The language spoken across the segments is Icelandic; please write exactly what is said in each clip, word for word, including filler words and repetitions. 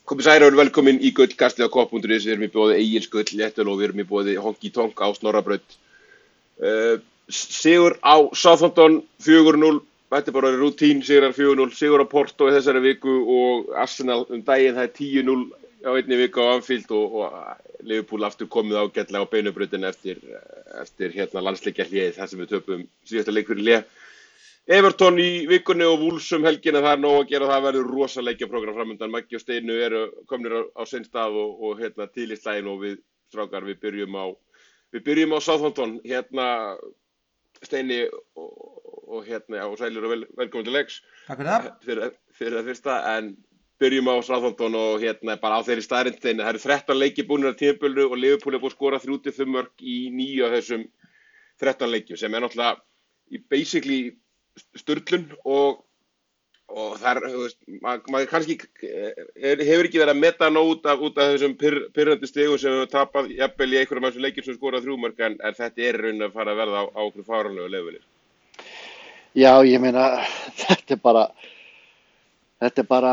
Komið sæl og velkomin í gullkastið á kopp punktur is. Við erum í boði Egils Gull, Léttöl og við erum í boði Honky Tonk á Snorrabraut. Uh, sigur á Southampton fjögur núll, þetta er bara rútín, sigrar fjögur núll, sigur á Porto í þessari viku og Arsenal um daginn, það er tíu núll á einni viku á Anfield og, og Liverpool aftur komið ágætlega á beinubrautina eftir, eftir hérna landsleikjahléið þar sem við töpum síðasta leik fyrir hlé. Everton í vikunni og Wolves um helgina, það er nóg að gera, það verður rosa leikjaprógram framundan. Maggi og Steinu eru komnir á, á sinn stað og, og hérna til í slaginn og við strákar við byrjum á við byrjum á Southampton. Hérna Steini og, og hérna já, og sælir og vel, velkomin til leiks. Takk fyrir það. Fyrir, fyrir það fyrsta, en byrjum á Southampton og hérna bara á þeirri staðreynd Steini. Það eru þrettán leikir búnir á tímabilinu og Liverpool er búið að skora þrjú til fimm mörk í níu af þessum þrettán leikjum sem er náttúrulega í basically sturlun og, og þar, þú veist, maður mað kannski er, hefur ekki verið að meta nóg út af, út af þessum pyr, pyrrandi stigum sem við tapað jafnvel í einhverjum af þessum leikjum sem skorað þrjú mörk en, en þetta er raun að fara að verða á, á okkur fáránlegu levelir. Já, ég meina, þetta er bara, þetta er bara,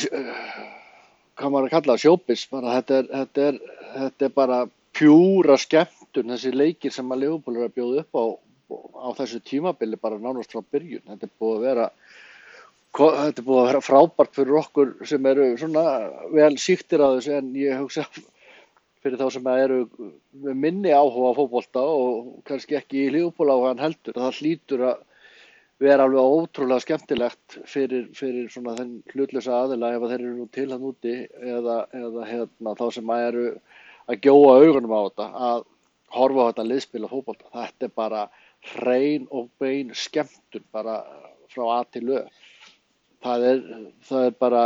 hvað maður að kalla sjópis, bara þetta er, þetta er, þetta er bara pjúra skemmtun, þessi leikir sem að Liverpool er að bjóða upp á á þessu tímabili bara nánast frá byrjun. Þetta er búið að vera þetta er búið að vera frábært fyrir okkur sem eru svona vel sýktir á þessu, en ég hugsa fyrir þá sem eru með minni áhuga á fótbolta og kannski ekki í Liverpool áhugan heldur, það hlýtur að vera alveg ótrúlega skemmtilegt fyrir, fyrir svona þenn hlutlausa aðila ef þeir eru nú til hann úti eða, eða hérna, þá sem eru að gjóa augunum á þetta að horfa á þetta liðspila fótbolta. Þetta er bara hrein og bein skemmtun bara frá A til Ö. Það er, það er bara,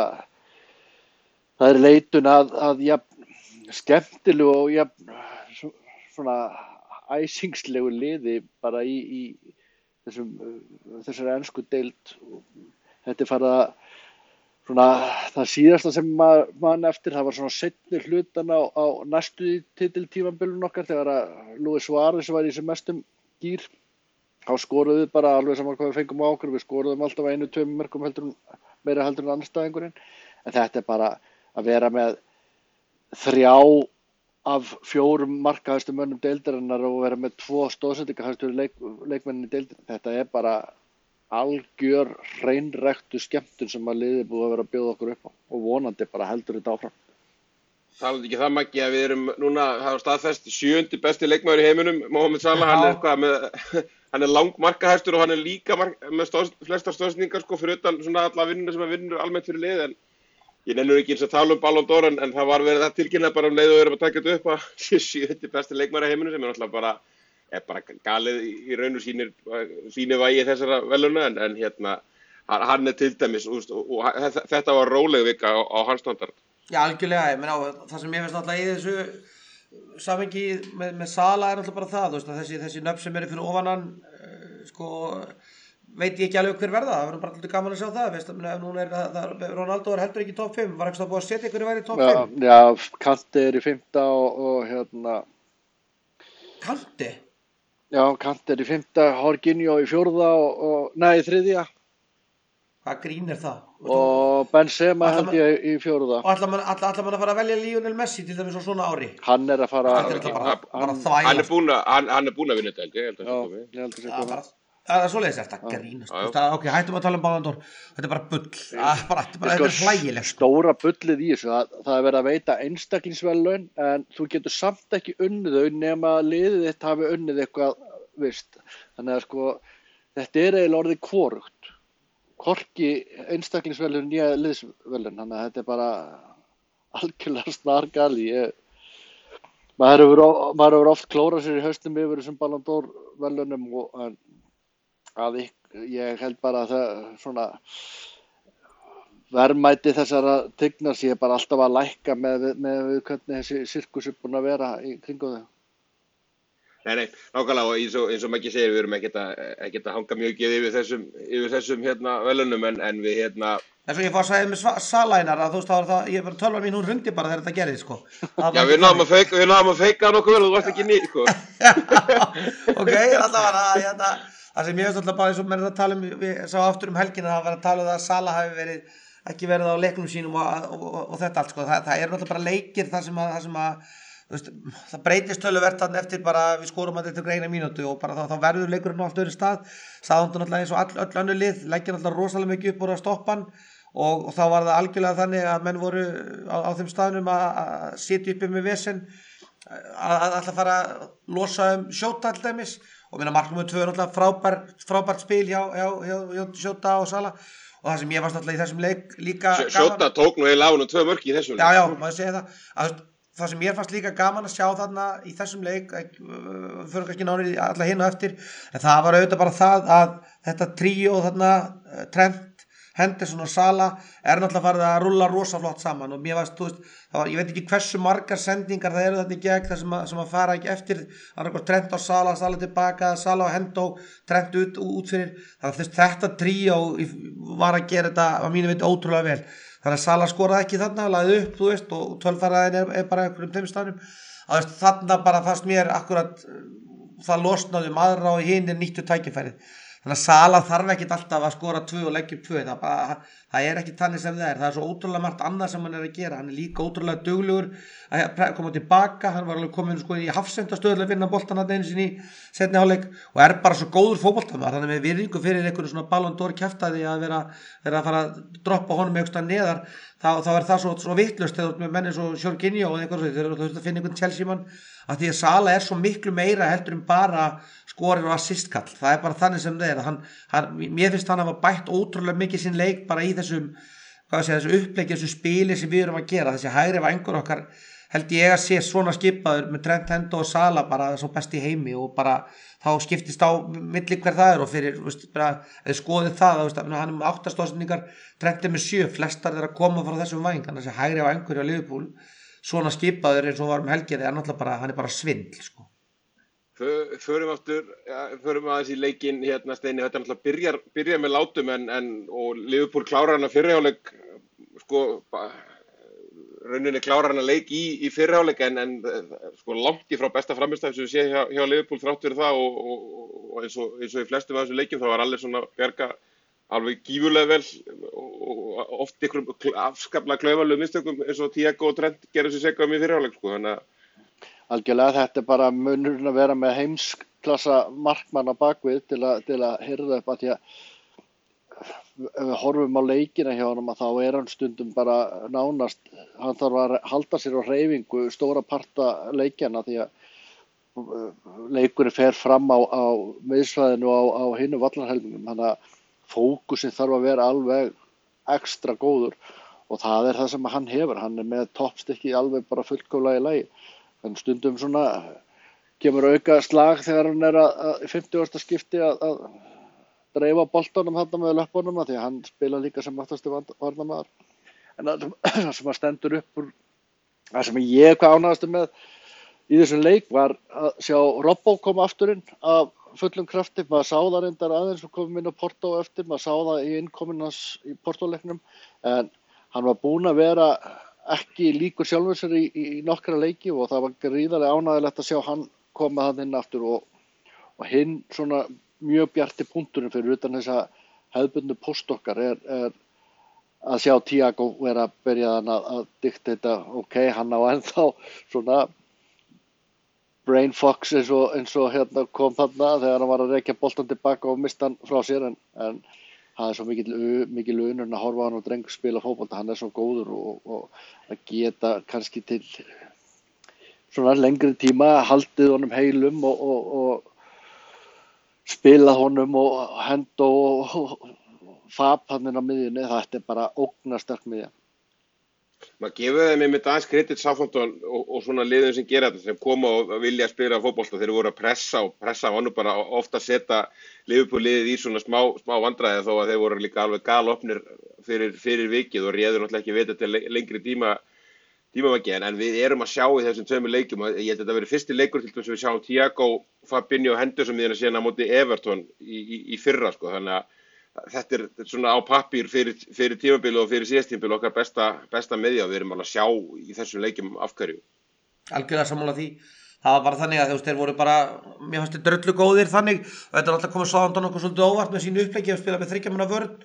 það er leitun að, að jafn, skemmtilegu og jafn, svona æsingslegu liði bara í, í þessum, þessari ensku deild. Þetta er farið að, svona, það síðasta sem maður man eftir, það var svona seinni hlutan á, á næstu titiltímabilinu okkar þegar að Luis Suárez var í þessum mestum gír. Þá skoruðu við bara alveg saman hvað við fengum á okkur, við skoruðum alltaf einu, tveim mörkum heldur, meira heldur en andstæðingurinn. En þetta er bara að vera með þrjá af fjórum markahæstu mönnum deildarinnar og vera með tvo stóðsendingahæstu leik, leikmennin í deildinni. Þetta er bara algjör hreinræktu skemmtun sem að liðið búið að vera að bjóða okkur upp á og vonandi bara heldur þetta áfram. Talandi ekki það Maggi að við erum núna, það er staðfest sjöundi besti leikmaður í heiminum, Mohamed Salah, hann er hvað með hann er langmarkahæstur og hann er líka mark, með stóð, flestar stóðsendingar sko fyrir utan svona alla vinnuna sem að vinnur almennt fyrir lið, en ég nennur ekki eins að tala um Ballon d'Or en, en það var verið það tilkynna bara um leið og við erum að taka þetta upp að sjöundi besti leikmaður í heiminum sem er náttúrulega bara er bara galið í, í raun og sýnir sýnir vægi þessara veluna en, en hérna hann er til dæmis og, og, og þetta var róleg vika á, á hans standard. Já, algjörlega, ég meina það sem ég finnst alltaf í þessu samhengi með, með Salah er alltaf bara það, þú veist, að þessi, þessi nöfn sem eru fyrir ofanan, uh, sko, veit ég ekki alveg hver verða, það verður bara alltaf gaman að sjá það, veist, núna er það, Ronaldo er heldur ekki í topp fimm, var ekki það búið að setja ykkur í væri í topp fimm? Já, já, Kanti er í fimmta og, og hérna... Kanti? Já, Kanti er í fimmta, Jorginho í fjórða og, og nei, í þriðja. Hvað grín er það? Og Benzema held ég í fjórða. Og ætlar mann ætla, ætla að fara að velja Lionel Messi til dæmis á svona ári? Hann er að fara að bara, bara hann, hann er búinn að hann, hann er búinn að vinna þetta, ég held að það sé komið. Það er svoleiðis eftir að grínast. Það, ok, hættum að tala um Ballon d'Or. Þetta er bara bull. Það er bara, bara sko, þetta er hlægilegt. Stóra bullið í þessu, það, það er verið að veita einstaklingsverðlaun en þú getur samt ekki unnið þau nema liðið þitt hafi unnið eitthvað, veist. Þannig að sko, þetta er eiginlega orðið hvorugt. Hvorki einstaklingsverðlaun nýja liðsverðlaun, þannig að þetta er bara algjörlega snargali. Ég, maður hefur maður hefur oft klórað sér í haustum yfir þessum Ballon d'Or verðlaunum og en, að ég, ég held bara að það svona verðmæti þessara tignar sé bara alltaf að lækka með, með, með hvernig þessi sirkus er búin að vera í kringum þau. Nei, nei, nákvæmlega og eins og, eins og Maggi segir, við erum ekkert að, ekkert að hanga mjög ekki yfir þessum, yfir þessum hérna velunum en, en við hérna... Þess að ég fór að segja með Salænar að þú veist það var það, ég bara tölvar mín, hún hrundi bara þegar þetta gerði, sko. Já, við náðum að feika, við náðum að feika nokkuð vel og þú varst ekki ný, sko. Ok, alltaf var það, hérna, það sem ég veist alltaf bara eins og mér er að tala um, við sá aftur um helgina, það var að tala um það að Salah hafi verið ekki verið á leiknum sínum og, og, og, og þetta allt sko. Það, það er náttúrulega bara leikir þar sem að, þar sem að veist, það breytist töluvert þarna eftir bara við skorum að þetta til eina mínútu og bara þá, þá verður leikurinn á allt öðru stað. Southampton náttúrulega eins og all, öll önnur lið leggja náttúrulega rosalega mikið upp úr að stoppa hann og, og þá var það algjörlega þannig að menn voru á, á þeim staðnum að, að sitja uppi með vesen að alltaf fara að losa um Shota til dæmis og minna mark númer tvö er náttúrulega frábær, frábært spil hjá, hjá, hjá, hjá Shota og Sala og það sem ég varst náttúrulega í þessum leik líka Shota tók nú eiginlega á honum tvö mörk í þessum leik. Já, já, maður segja það að það sem ég fannst líka gaman að sjá þarna í þessum leik, fyrir kannski nánir alla hinn og eftir, en það var auðvitað bara það að þetta tríó þarna, Trent, Henderson og Sala er náttúrulega farið að rulla rosa flott saman og mér varst, þú veist, það var, ég veit ekki hversu margar sendingar það eru þarna í gegn þar sem að, sem að fara ekki eftir, annarkvæmt Trent og Sala, Sala tilbaka, Sala og Hendo, Trent út, út fyrir, þannig að þetta tríó var að gera þetta að mínu veit ótrúlega vel. Þannig að Sala skoraði ekki þarna, lagði upp, þú veist, og tölfaraðin er, er bara einhverjum þeim stafnum. Þarna bara fannst mér akkurat það losnaði um aðra og hinn er nýttu tækifærið. Þannig að Sala þarf ekkit alltaf að skora tvö og leggja upp tvö. Það, bara, það er ekki þannig sem það er. Það er svo ótrúlega margt annað sem hann er að gera. Hann er líka ótrúlega duglegur að koma tilbaka. Hann var alveg komin sko, í hafsendastöðu að vinna boltan að einu sinni í seinni hálfleik og er bara svo góður fótboltamaður. Þannig með virðingu fyrir einhverju svona Ballon d'Or kjaftaði að vera, vera að fara að droppa honum eitthvað neðar. Þá, þá er það svo, svo vitlaust þegar með menni svo Jorginho og einhverju þegar þú þurft að finna einhvern Chelsea-mann að því að Sala er svo miklu meira heldur en bara skorir og assistkall. Það er bara þannig sem það er. Hann, hann, mér finnst hann að hafa bætt ótrúlega mikið sinn leik bara í þessum, hvað sé, þessu uppleiki, þessu spili sem við erum að gera. Þessi hægri vængur okkar held ég að sé svona skipaður með Trent, Hendo og Sala bara svo best í heimi og bara þá skiptist á milli hver það er og fyrir, veist, bara, eða skoðið það, veist, hann er með áttastóðsendingar, Trent er með sjö, flestar þeirra koma frá þessum væng, þannig að þessi hægri vængur hjá Liverpool, svona skipaður eins og var um helgið, er náttúrulega bara, hann er bara svindl, sko. Förum aftur, ja, förum aðeins í leikinn hérna Steini, þetta er náttúrulega byrjar, byrjar með látum en, en og Liverpool klárar hann að fyrrihálfleik, sko, rauninni klárar hann að leik í, í fyrrihálfleik en, en sko langt í frá besta framistæð sem við séð hjá, hjá Liverpool þrátt fyrir það og, og, og eins, og, eins og í flestum af þessum leikjum þá var allir svona bjarga alveg gífurlega vel og, og oft ykkur afskaplega klaufalegum mistökum eins og Thiago og Trent gerðu sér seka um í fyrrihálfleik, sko, þannig að algjörlega þetta er bara munurinn að vera með heimsklassa markmann á bakvið til að, til að hirða upp að því að ef við horfum á leikina hjá honum að þá er hann stundum bara nánast, hann þarf að halda sér á hreyfingu stóra parta leikjana því að leikurinn fer fram á, á miðsvæðinu á, á hinu vallarhelmingum, þannig að fókusin þarf að vera alveg ekstra góður og það er það sem hann hefur, hann er með toppstykki alveg bara fullkomlega í lagi. Þannig stundum svona kemur auka slag þegar hann er að, að fimmtugasta skipti að, að dreifa boltanum þarna með löppunum því að hann spila líka sem aftasti varnarmaður. En það sem, sem að stendur upp úr, það sem ég hvað ánægðastu með í þessum leik var að sjá Robbo koma aftur inn af fullum krafti, maður sá það reyndar aðeins og komum inn á Porto eftir, maður sá það í innkomin hans í Porto-leiknum en hann var búinn að vera ekki líkur sjálfur sér í, í nokkra leiki og það var gríðarlega ánægilegt að sjá hann koma það inn aftur og, og hinn svona mjög bjarti punkturinn fyrir utan þessa hefðbundnu postokkar er, er að sjá Thiago vera að byrja að, að dikta þetta, ok, hann á ennþá svona brain fox eins og, eins og hérna kom þarna þegar hann var að rekja boltan tilbaka og mista hann frá sér en, en það er svo mikil, mikil unun að horfa á hann og drengur spila fótbolta, hann er svo góður og, og að geta kannski til svona lengri tíma haldið honum heilum og, og, og spilað honum og Hendo og, og Fab hann inn á miðjunni, þetta er bara ógnarsterk miðja. Maður gefur þeim einmitt aðeins kredit Southampton og, og svona liðum sem gera þetta, sem koma og vilja spila fótbolta þeir voru að pressa og pressa hann bara ofta setja Liverpool liðið í svona smá, smá vandræði þó að þeir voru líka alveg galopnir fyrir, fyrir vikið og réður náttúrulega ekki vita til lengri tíma tímavaki en við erum að sjá í þessum tveimur leikjum, ég held að þetta verið fyrsti leikur til þess að við sjáum Thiago, Fabinho og Henderson miðjuna síðan á móti Everton í, í, í fyrra sko, þannig að þetta er svona á pappír fyrir, fyrir tímabilið og fyrir síðast tímabilið okkar besta, besta miðja og við erum alveg að sjá í þessum leikjum af hverju. Algjörlega sammála því. Það var bara þannig að þú veist, þeir voru bara, mér fannst þeir dröllu góðir þannig, þetta er alltaf komið Southampton okkur svolítið óvart með sínu uppleggi að spila með þriggja manna vörn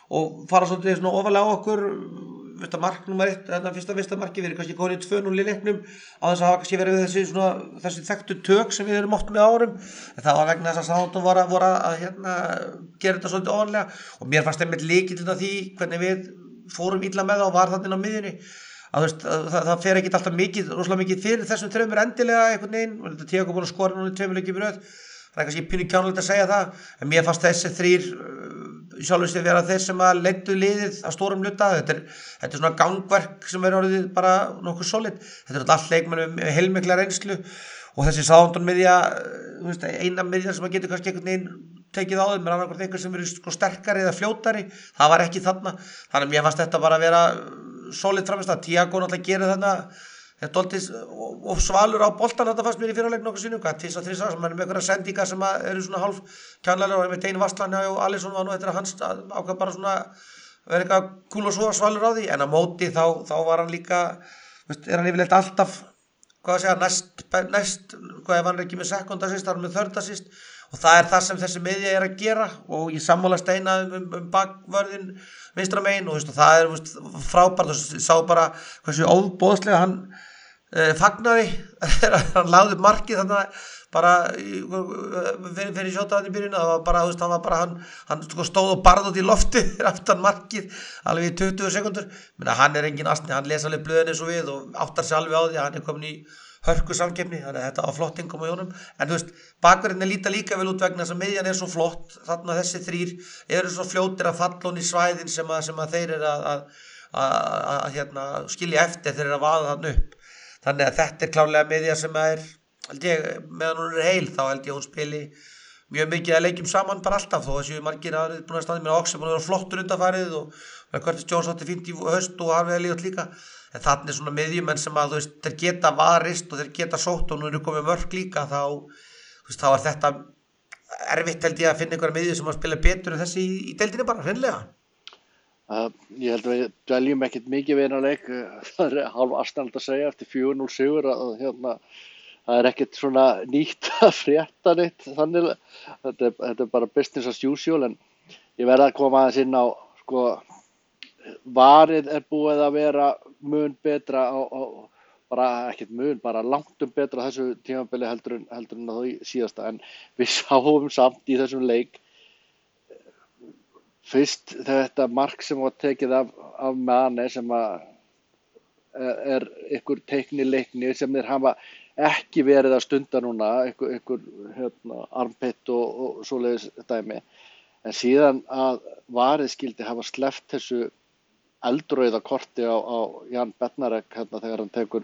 og fara svolítið svona ofalega á okkur. Fyrsta mark nummer eitt, þetta fyrsta fyrsta marki við erum kannski komin í tvö núll í leiknum á þess að hafa kannski verið þessi svona þessi þekktu tök sem við erum oft með árum en það var vegna þess að Southampton voru, voru að hérna gera þetta svolítið ofanlega og mér fannst einmitt lykillinn af því hvernig við fórum illa með það og var þarna á miðjunni að, veist, að það, það fer ekki alltaf mikið rosalega mikið fyrir þessum þreymur endilega einhvern veginn og þetta Thiago búin að skora núna í tveimur leikjum í röð það er kannski pínu kjánulegt að segja það en mér fannst þessi þrír sjálfur sér vera þeir sem að leiddu liðið að stórum hluta þetta er, þetta er svona gangverk sem er orðið bara nokkuð solid þetta er alltaf leikmenn með heilmikla reynslu og þessi Southampton miðja eina miðja sem að getur kannski einhvern veginn tekið á þeim er annarkvæmt einhver sem eru sko sterkari eða fljótari það var ekki þarna þannig að mér fannst þetta bara að vera solid framist að Thiago náttúrulega gerir þarna þetta er og svalur á boltan þetta fannst mér í fyrirleik nokkuð sinnum hvað tvis og þrís sem er með einhverja sendingar sem eru svona hálf kjánlega og með Dein Varslan og Alisson var nú eftir að hans ákvað bara svona vera eitthvað kúl og svo svalur á því en á móti þá, þá var hann líka veist, er hann yfirleitt alltaf hvað að segja næst, næst hvað ef hann er ekki með sekund assist þá er hann með third assist og það er það sem þessi miðja er að gera og ég sammála Steina um, um, um bakvörðin vinstra megin og veist, það er veist, frábært og sá bara hversu óboðslega hann Uh, fagnaði þegar hann lagði upp markið þannig bara fyrir, fyrir sjótaðan í byrjun það var bara, þú veist, hann var bara hann, hann sko, stóð og barði út í lofti fyrir aftan markið alveg í tuttugu sekundur menn að hann er engin asni, hann les alveg blöðin eins og við og áttar sig alveg á því að hann er komin í hörku samkeppni, þannig að þetta á flottingum á jónum en þú veist, bakverðin er líta líka vel út vegna þess að miðjan er svo flott þannig að þessi þrír eru svo fljótir að falla hún í svæðin sem að, sem að þeir eru að, að, að, að, að hérna, skilja eftir þeir eru að vaða þann upp þannig að þetta er klárlega miðja sem er held ég, meðan hún er heil þá held ég hún spili mjög mikið að leikjum saman bara alltaf þó þessu margir að búin að staði með Ox sem búin að vera flottur undanfarið og Curtis Jones átti fínt í haust og Harvey Elliott líka en þannig er svona miðjumenn sem að þú veist þeir geta varist og þeir geta sótt og nú eru komið mörk líka þá þú veist þá er þetta erfitt held ég að finna einhverja miðju sem að spila betur en þessi í, í deildinni bara hreinlega Uh, ég held að við dveljum ekkert mikið við hennar leik, það er hálf aðstæðan að segja eftir fjögur núll sigur að hérna, það er ekkert svona nýtt að frétta neitt þannig, þetta er, þetta er bara business as usual en ég verð að koma aðeins inn á, sko, varið er búið að vera mun betra á, á bara ekkert mun, bara langtum betra á þessu tímabili heldur en, heldur en á því síðasta en við sáum samt í þessum leik fyrst þetta mark sem var tekið af, af Mane sem að er ykkur teikni leikni sem þeir hafa ekki verið að stunda núna, ykkur, ykkur hérna, armpit og, og svoleiðis dæmi. En síðan að varið skildi hafa sleppt þessu eldrauða korti á, á Jan Bednarek hérna, þegar hann tekur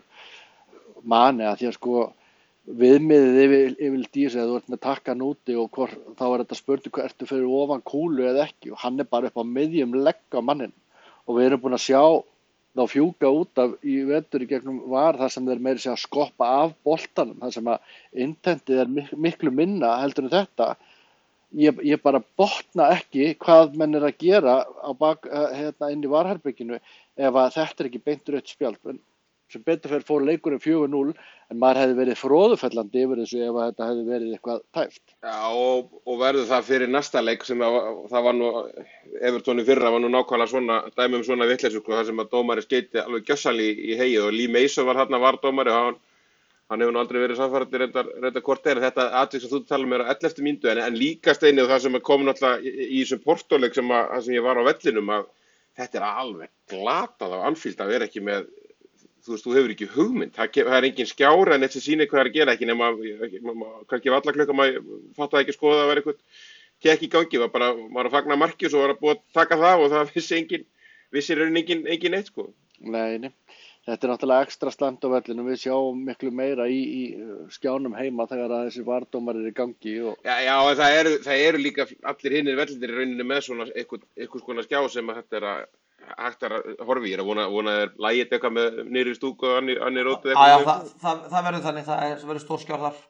Mane að því að sko viðmiðið yfir, yfir dísi að þú ert með takkan úti og hvor, þá er þetta spurning hvað ertu fyrir ofan kúlu eða ekki og hann er bara upp á miðjum legg á mannin og við erum búin að sjá þá fjúka út af í vetur í gegnum var það sem þeir meiri segja að skoppa af boltanum, það sem að intentið er mik miklu minna heldur en þetta ég, ég bara botna ekki hvað menn er að gera á bak, hérna inn í varherbygginu ef að þetta er ekki beint rautt spjald en sem betur fyrir fór leikurinn fjögur núll en maður hefði verið fróðufellandi yfir þessu ef að þetta hefði verið eitthvað tæft. Já og, og verður það fyrir næsta leik sem að, það var nú Everton í fyrra var nú nákvæmlega svona dæmi um svona vitleysu sko þar sem að dómari skeyti alveg gjössanlega í, í heyið og Lee Mason var þarna var dómari og hann, hann hefur nú aldrei verið samfærandi reyndar, reyndar hvort er þetta atvik sem þú tala um er á elleftu mínútu en, en líka steini og það sem kom náttúrulega í, í þessum Porto-leik sem, að, sem ég var á vellinum að þetta er alveg glatað á Anfield að vera ekki með þú veist, þú hefur ekki hugmynd, það, það er engin skjára en eitt sem sýnir hvað það er að gera ekki nema, kannski var allar klukka, maður fattaði ekki að skoða að það var eitthvað kekk í gangi, var bara, maður að fagna marki og svo var að búið að taka það og það vissi engin, vissir er engin, engin eitt sko. Nei, nei, þetta er náttúrulega ekstra slæmt á vellinu, við sjáum miklu meira í, í skjánum heima þegar að þessi vardómar er í gangi. Og... Já, já, það eru, það eru líka allir hinnir vellinir í rauninni með svona eitthvað, eitthvað svona skjá sem að þetta er að hægt að horfi, ég er að vona, vona að það lægit eitthvað með niður í stúku og annir rótið eitthvað. Já, já, það, það, það verður þannig, það er, verður stór skjár þar.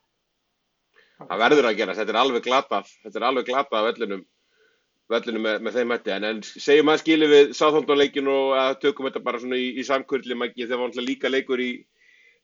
Það verður að gera, þetta er alveg glatað, þetta er alveg glatað af vellinum, vellinum með, með þeim hætti, en, en segjum að skilum við Southampton-leikinn og að tökum þetta bara svona í, í samkurli mæki þegar var náttúrulega líka leikur í,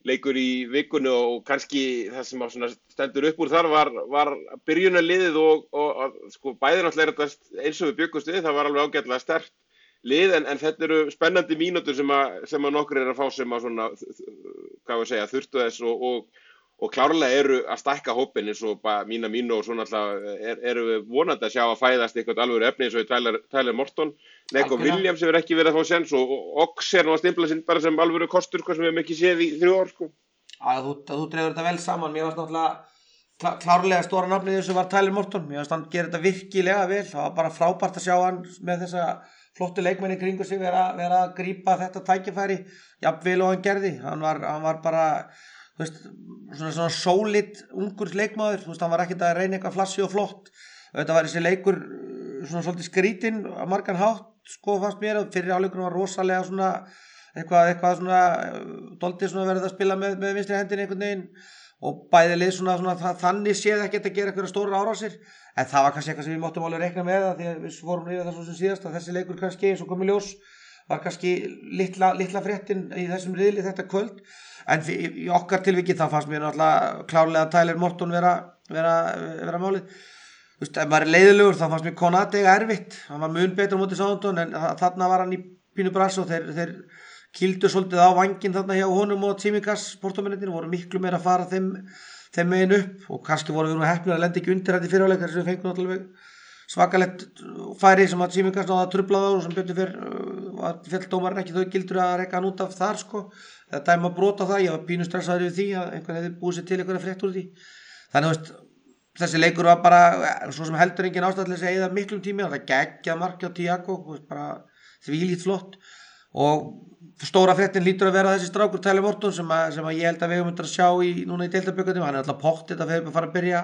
leikur í vikunni og kannski það sem að svona stendur upp úr þar var, var byrjunarliðið og, og, og sko bæði náttúrulega er þetta eins og við bjuggumst við, það var alveg ágætlega sterkt lið en, en þetta eru spennandi mínútur sem að, sem að nokkur er að fá sem að svona, hvað við segja, þurftu þess og, og, og klárlega eru að stækka hópinn eins og bara mína mínu og svona alltaf er, eru við vonandi að sjá að fæðast eitthvað alveg efni eins og Tyler, Tyler Morton, Neko Williams hefur ekki verið að fá séns og, og Ox er nú að stimpla sinn bara sem alvöru kostur, hvað sem við hefum ekki séð í þrjú ár sko. Að þú, þú dregur þetta vel saman, mér varst náttúrulega klá, klárlega stóra nafnið þessu var Tyler Morton, mér varst hann gera þetta virkilega vel, það var bara frábært að sjá hann með þessa flottu leikmenni kringu sig vera, vera að grípa þetta tækifæri, jafnvel og hann gerði, hann var, hann var bara, þú veist, svona, svona solid ungur leikmaður, þú veist, hann var ekkert að reyna eitthvað flassi og flott, þetta var þessi leikur svona svolítið skrítinn á margan hátt, sko fannst mér, fyrir áleikurinn var rosalega svona, eitthvað, eitthvað svona, doldið svona verið að spila með, með vinstri hendinni einhvern veginn og bæði lið svona, svona þannig séð ekki að gera eitthvað stóra árásir, en það var kannski eitthvað sem við máttum alveg reikna með það því að við fórum yfir það svo sem síðast að þessi leikur kannski eins og komið ljós var kannski litla, litla fréttin í þessum riðli þetta kvöld, en í, í okkar tilviki það fannst mér náttúrulega klárlega að Tyler Morton vera, vera, vera málið. Þú veist, ef maður er leiðilegur þá fannst mér Konate eiga erfitt, hann var mun betur á móti Southampton en þarna var hann í pínu brass og þeir, þeir kýldu svolítið á vanginn þarna hjá honum og Tsimikas portómennir voru miklu meira að fara þeim, þeim megin upp og kannski voru við nú heppnir að lenda ekki undir þetta í fyrirháleikar sem við fengum náttúrulega svakalegt færi sem að Tsimikas náða að trufla þá og sem betur fyrr var fjalldómarinn ekki þau gildur að reka hann út af þar sko, eða dæma brot á það, ég var pínu stressaður yfir því að einhvern hefði búið sér til einhverja frétt úr því, þannig að veist þessi leikur var bara, svo sem heldur engin ástæð til þess að eyða miklum tími, það geggjað mark hjá Thiago, bara þvílíkt flott og stóra fréttin lítur að vera þessi strákur Tyler Morton sem að, sem að ég held að við höfum að sjá í, núna í deildabökkunum, hann er alltaf pottið að við höfum að fara að byrja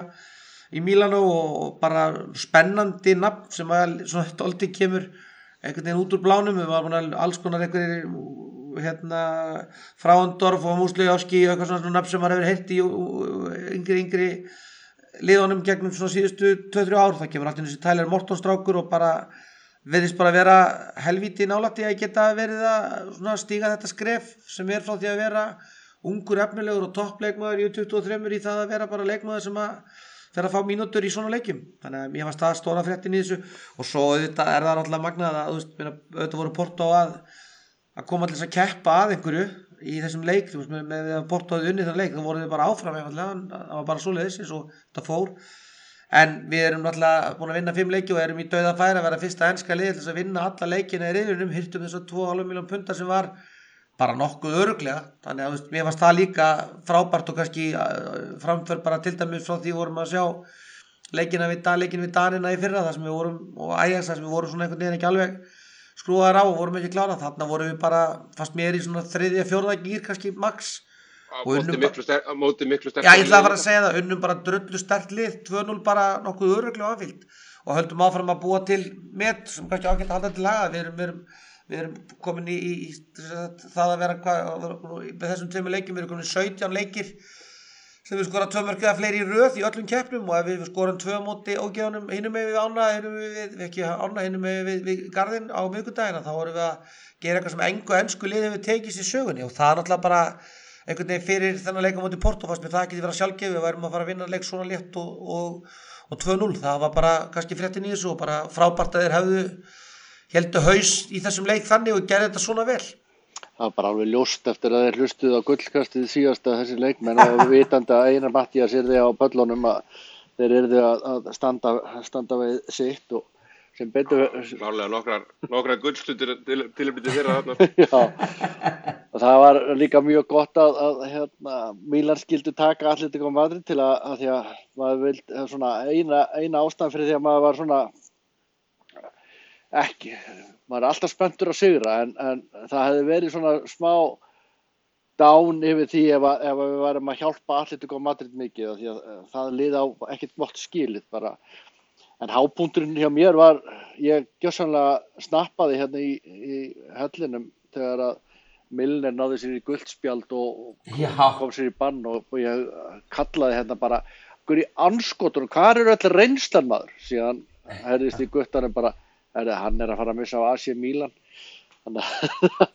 í Milano og bara spennandi nafn sem að svona stolti kemur einhvern veginn út úr blánum, við varum búin að alls konar einhverjir hérna Frauendorf og Muslioski og eitthvað svona nafn sem maður hefur heyrt í yngri yngri liðunum gegnum svona síðustu tvö til þrjú ár, það kemur alltaf þessi Tyler Morton strákur og bara verðist bara vera helvíti nálægt í að geta verið að svona stíga þetta skref sem er frá því að vera ungur efnilegur og toppleikmaður í U tuttugu og þrjú í það að vera bara leikmaður sem að fer að fá mínútur í svona leikjum, þannig að ég var stað stóra fréttin í þessu og svo auðvitað er það náttúrulega magnað að auðvitað voru Porto að, að koma til þess að keppa að einhverju í þessum leik, þú veist, með, með að Porto hafði unnið þann leik, þá voru við bara áfram einfallega, það var bara svoleiðis eins og þetta fór, en við erum náttúrulega búin að vinna fimm leiki og erum í dauðafæri að vera fyrsta enska lið til þess að vinna alla leikina í riðlunum, hirtum þess að tvö komma fimm milljón punda sem var bara nokkuð örugglega, þannig að veist, mér fannst það líka frábært og kannski framför bara til dæmis frá því vorum að sjá leikina við, leikina við Danina í fyrra, það sem við vorum, og Ajax það sem við vorum svona einhvern veginn ekki alveg skrúaðar á og vorum ekki klára, þarna vorum við bara fast mér í svona þriðja, fjórða gír kannski max á móti miklu, ster, móti miklu sterk já, ég ætla að fara að segja það, unnum bara drullu sterkt lið tvö núll bara nokkuð örugglega anfíld og höldum áfram að búa til met sem kannski ágætt að halda til laga við erum, við erum, við erum komin í, í, í það að vera hvað, með þessum tveimur leikjum við erum komin í sautján leikir sem við skorum tvö mörk eða fleiri í röð í öllum keppnum og ef við skorum tvö móti ógeðunum hinum með við ána, hinum við, við ekki ána, hinum með við, við garðinn á miðvikudaginn þá vorum við að gera eitthvað sem engu ensku liði við tekist í sögunni og það er náttúrulega bara einhvern veginn fyrir þennan leik á móti Porto fannst mér það ekki vera sjálfgefið, við værum að fara að vinna leik svona létt og, og, og tvö núll, það var bara kannski fréttin í þessu og bara frábært að þeir hefðu heldu haus í þessum leik þannig og gerði þetta svona vel. Það var bara alveg ljóst eftir að þeir hlustuð á gullkastið síðasta þessi leikmenn og vitandi að Einar Matthías yrði á pöllunum að þeir yrðu að standa, standa við sitt og sem betur... Nálega nokkrar, nokkrar gullstundir til, tilbyrði þeirra þarna. Já, og það var líka mjög gott að, að hérna, Milan skildi taka Atletico Madrid til að, að því að maður vildi svona eina, eina ástæðan fyrir því að maður var svona ekki, maður er alltaf spenntur að sigra en, en það hefði verið svona smá down yfir því ef, að, ef að við værum að hjálpa Atletico Madrid mikið því að það liði á ekkert gott skilið bara en hápunkturinn hjá mér var ég gjörsamlega snappaði hérna í, í hellinum þegar að Milner náði sér í guldspjald og, og kom sér í bann og, og ég kallaði hérna bara hverju anskotunum, hvað eru öll reynslan maður síðan herðist í guttanum bara Herri, hann er að fara að missa á A C Milan þannig að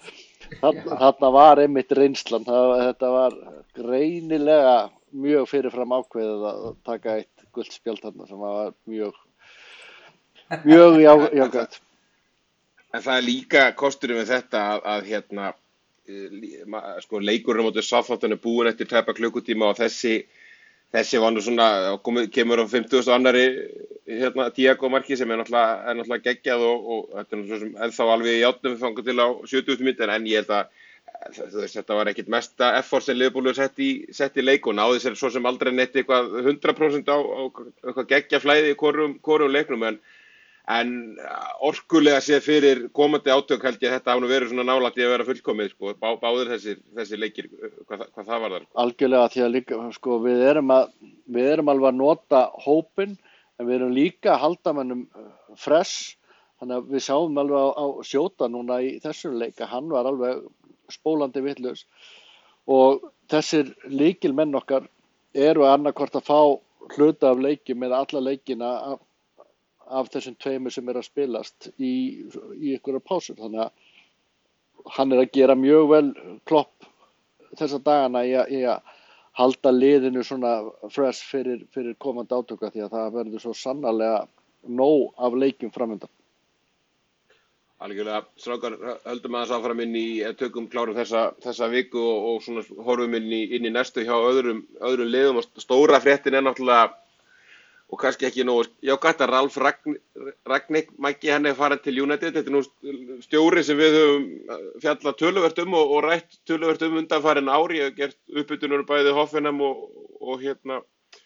þarna, þarna var einmitt reynslan, það, þetta var greinilega mjög fyrirfram ákveðið að taka eitt gult spjald þarna sem var mjög, mjög já, jákvæmt. En það er líka kosturinn við þetta að, að hérna, sko leikurinn á móti Southampton er búinn eftir tæpa klukkutíma og þessi Þessi var nú svona, komið, kemur á fimmtugasta annari hérna, Diego marki sem er náttúrulega, er náttúrulega geggjað og, og þetta er náttúrulega ennþá alveg í játnum fangað til á sjötugustu mínútu en ég held að veist, þetta var ekkit mesta effort sem Liverpool hefur sett í, sett í leik og náði sér svo sem aldrei neitt eitthvað hundrað prósent á, á eitthvað geggjaflæði í hvorum, hvorum leiknum en, en orkulega séð fyrir komandi átök held ég að þetta hafa nú verið svona nálægt í að vera fullkomið sko, bá, báðir þessir, þessir leikir, hvað, hvað það var þar. Algjörlega því að líka, sko, við erum, að, við erum alveg að nota hópin en við erum líka að halda mannum fresh, þannig að við sáum alveg á, á Sjóta núna í þessum leik að hann var alveg spólandi vitlaus og þessir lykilmenn okkar eru annarkvort að fá hluta af leiki með alla leikina af af þessum tveimur sem er að spilast í, í einhverjar pásur. Þannig að hann er að gera mjög vel Klopp þessa dagana í að, í að halda liðinu svona fresh fyrir, fyrir komandi átöka því að það verður svo sannarlega nóg af leikjum framöndan. Algjörlega, strákar, höldum aðeins áfram inn í, tökum klárum þessa, þessa viku og, og svona horfum inn í, inn í næstu hjá öðrum, öðrum liðum og stóra fréttin er náttúrulega og kannski ekki nógu jákvætt að Ralf Rangnick Maggi hann er farin til United, þetta er nú stjóri sem við höfum fjallað töluvert um og, og rætt töluvert um undanfarin ár, ég hef gert uppbytunur bæði Hoffenheim og, og hérna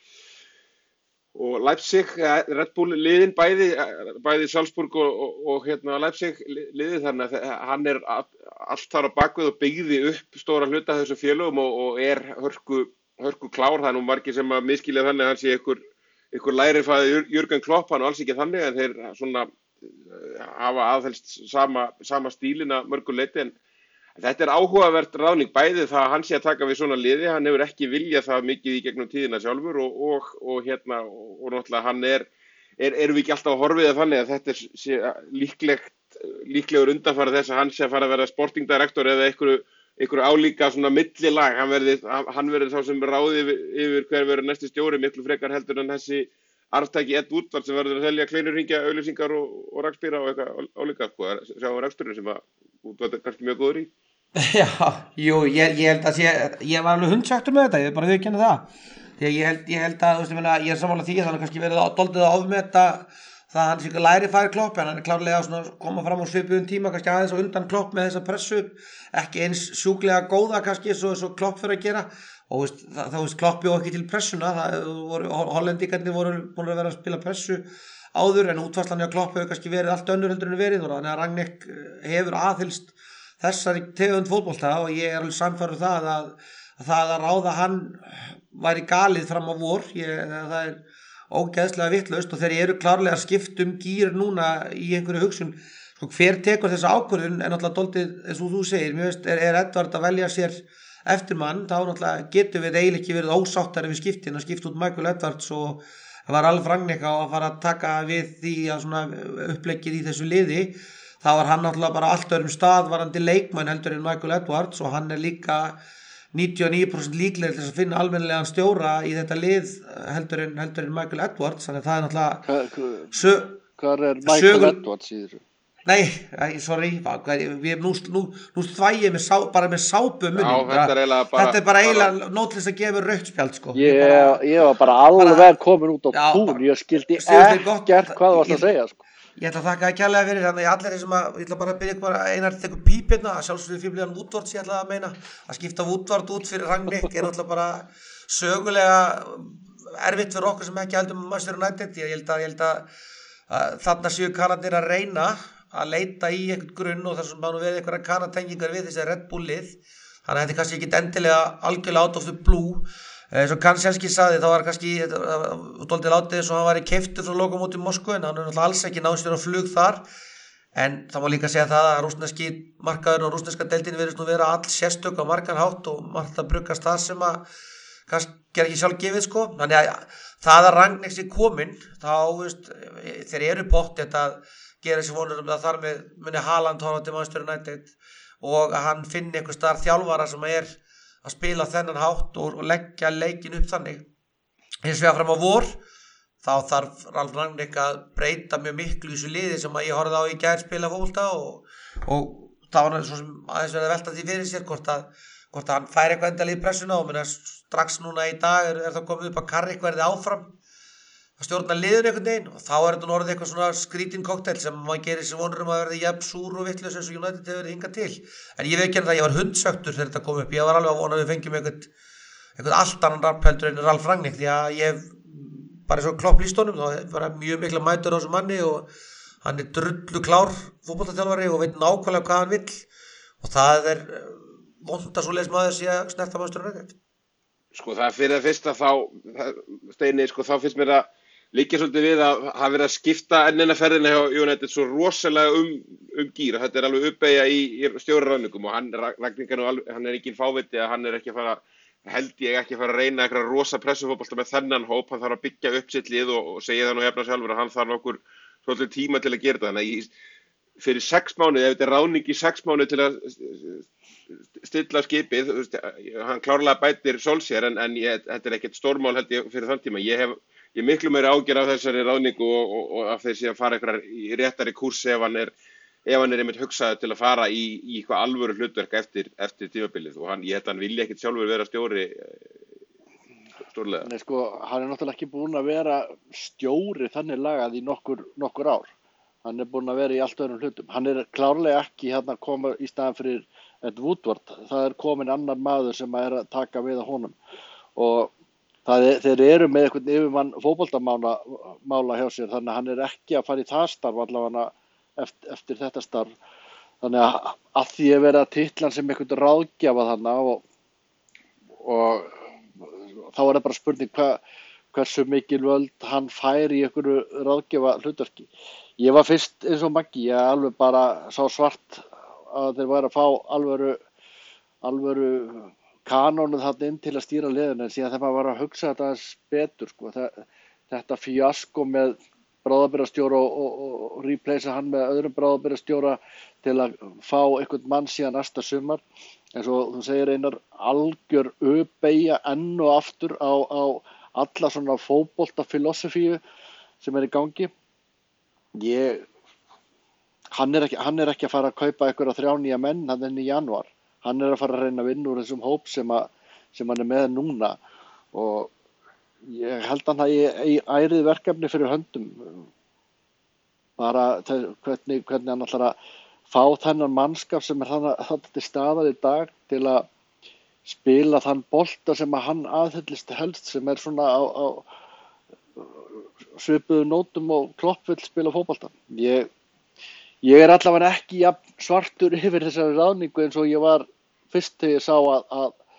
og Leipzig, Red Bull liðin bæði, bæði Salzburg og, og, og hérna Leipzig liðið þannig að hann er allt þar á bakvið og byggði upp stóra hluta þessu félögum og, og er hörku, hörku klár, það er nú margir sem að miskilja þannig að hann sé ykkur ykkur lærifæði Jürgen Klopp, hann og alls ekki þannig en þeir svona hafa aðhelst sama, sama stílina mörgu leyti en þetta er áhugavert ráðning bæði það að hann sé að taka við svona liði, hann hefur ekki viljað það mikið í gegnum tíðina sjálfur og, og, og hérna og, og náttúrulega hann er, er erum við ekki alltaf að horfið að þannig að þetta er sé, líklegt, líklegur undanfara þess að hann sé að fara að vera sporting director eða einhverju einhverju álíka svona millilag, hann verði, hann verði sá sem ráði yfir, yfir hver verður næsti stjóri miklu frekar heldur en þessi arftaki Ed Woodward sem verður að selja kleinurhringja, auglýsingar og, og rakspíra og eitthvað álíka, sko, sjáum raksturinn sem að Woodward er kannski mjög góður í. Já, jú, ég, ég held að ég, ég var alveg hundsaktur með þetta, ég er bara viðurkenni það. Því ég held, ég held að, þú veist, ég meina, ég er sammála því að hann kannski verið dálítið að ofmeta það að hann sé læri færi Klopp en hann er klárlega að koma fram á svipuðum tíma kannski aðeins á undan Klopp með þessa pressu ekki eins sjúklega góða kannski svo, svo Klopp fyrir að gera og veist, það, það veist, Klopp bjóð ekki til pressuna það voru, hollendingarnir voru búin að vera að spila pressu áður en útvarslan hjá Klopp hefur kannski verið allt önnur heldur en verið þannig að Rangnick hefur aðhylst þessari tegund fótbolta og ég er alveg samfærður það að, að það að ráða hann væri galið fram á vor ég, það er ógeðslega vitlaust og þeir eru klárlega að skipta um gír núna í einhverju hugsun sko, hver tekur þessa ákvörðun er náttúrulega dálítið eins og þú segir, mér veist, er, er Edvard að velja sér eftirmann, þá náttúrulega getum við eiginlega ekki verið ósáttari við skiptin að skipta út Michael Edwards og það var Ralf Rangnick að fara að taka við því að svona uppleggið í þessu liði þá var hann náttúrulega bara allt öðrum stað varandi leikmann heldur en Michael Edwards og hann er líka níutíu og níu prósent líklega til þess að finna almennilegan stjóra í þetta lið heldur en, heldur en Michael Edwards þannig að það er náttúrulega sö, Hvað er Michael sögur, Edwards í þessu? Nei, sorry við nú, nú, nú þvægjum við sá, bara með sápu munum Já, þetta er eiginlega bara Þetta er bara eiginlega nótlis að gefa rautt spjald sko. Ég, bara, ég var bara alveg komin út á já, tún ég skildi ekkert hvað þú varst að segja sko. Ég ætla að þakka að kærlega fyrir þannig að allir þessum að, ég ætla bara að byrja bara einar tekur píp hérna, að sjálfsögðu fíbliðan Woodward ég ætla að meina, að skipta Woodward út fyrir Rangnick er náttúrulega bara sögulega erfitt fyrir okkur sem ekki heldum Manchester United, ég held að, ég held að, að þarna séu kanarnir að reyna að leita í einhvern grunn og þar sem maður verið einhverja kanatengingar við þessi Red Bull lið, þannig að þetta er kannski ekki endilega algjörlega out of the blue eins og Kanchelskis sagði þá var kannski dálítið látið eins og hann var í keyptur frá Lokomotiv Moskvu en hann er náttúrulega alls ekki náðst á flug þar en það má líka segja það að rússneski markaðurinn og rússneska deildin virðist nú vera all sérstök á margan hátt og margt að bruggast það sem að kannski er ekki sjálfgefið sko þannig að það að Rangnick sé kominn þá veist, þeir eru pott þetta að gera sér vonur um það þar með muni Haaland horfa til Manchester United og að hann finni einhver staðar þjálfara sem er að spila þennan hátt og, og leggja leikin upp þannig. Hins vegar fram á vor þá þarf Ralf Rangnick að breyta mjög miklu í þessu liði sem að ég horfði á í gær spila fótbolta og, og það var svo sem aðeins verið að velta því fyrir sér hvort að, hvort að hann færi eitthvað endalega í pressuna og minna strax núna í dag er, er það komið upp að Carrick verði áfram að stjórna liðinu einhvern veginn og þá er þetta orðið eitthvað svona skrítin kokteil sem maður gerir sér vonur um að verði jafn súr og vitlaus eins og United hefur verið hingað til. En ég veit ekki að ég var hundsöktur þegar þetta kom upp. Ég var alveg að vona að við fengjum einhvern, einhvern allt annan Ralf heldur en Ralf Rangnick því að ég bara svo Klopp lýst honum þá var mjög mikla mætur á þessu manni og hann er drullu klár fótboltaþjálfari og veit nákvæmlega hvað hann vill og það er vont að svoleiðis maður sé að snerta Manchester United. Sko það fyrir að fyrsta þá, Steini, sko þá finnst mér að líka svolítið við að hafa verið að skipta ennina ferðina hjá United svo rosalega um, um gír. Þetta er alveg uppeyja í, í stjóraranningum og hann, Rangnick er nú alveg, hann er ekki fáviti að hann er ekki að fara, held ég ekki að fara að reyna eitthvað rosa pressufótbolta með þennan hóp. Hann þarf að byggja upp sitt lið og, og segja það nú hefna sjálfur að hann þarf nokkur svolítið tíma til að gera það. Þannig að fyrir sex mánuði, ef þetta er ráðning í sex mánuði til að stilla skipið, hann klárlega bætir Solskjær en, en ég, þetta er ekkert stórmál held ég fyrir þann tíma. Ég hef Ég er miklu meira ágjör af þessari ráðningu og, og, og af þessi að fara eitthvað í réttari kúrs ef hann er, ef hann er einmitt hugsaður til að fara í, í eitthvað alvöru hlutverk eftir, eftir tímabilið og hann, ég held að hann vilja ekkert sjálfur vera stjóri stórlega. Nei sko, hann er náttúrulega ekki búinn að vera stjóri þannig lagað í nokkur, nokkur ár. Hann er búinn að vera í allt öðrum hlutum. Hann er klárlega ekki hérna að koma í staðan fyrir Ed Woodward. Það er komin annar maður sem er að taka við að honum og Það er, þeir eru með einhvern yfirmann fótboltamála mála hjá sér, þannig að hann er ekki að fara í það starf allavega eftir, eftir þetta starf. Þannig að, að því að vera titlan sem einhvern ráðgjafa þannig og, og þá er það bara spurning hva, hversu mikil völd hann fær í einhverju ráðgjafa hlutverki. Ég var fyrst eins og Maggi, ég alveg bara sá svart að þeir væri að fá alvöru, alvöru kanónuð þarna inn til að stýra liðinu en síðan þegar maður var að hugsa þetta aðeins betur sko. Þetta fíasko með bráðabirgðastjóra og, og, og, og replacea hann með öðrum bráðabirgðastjóra til að fá einhvern mann síðan næsta sumar eins og þú segir Einar algjör uppeyja enn og aftur á, á alla svona fótboltafilosofíu sem er í gangi. Ég, hann, er ekki, hann er ekki að fara að kaupa einhverja þrjá nýja menn hann inn í janúar. Hann er að fara að reyna að vinna úr þessum hóp sem, að, sem hann er með núna og ég held að hann hafi ærið verkefni fyrir höndum. Bara hvernig, hvernig hann ætlar að fá þennan mannskap sem er þannig til staðar í dag til að spila þann bolta sem að hann aðhyllist helst sem er svona á, á svipuðu nótum og Klopp vill spila fótbolta. Ég Ég er allavega ekki jafn svartur yfir þessari ráðningu eins og ég var fyrst þegar ég sá að,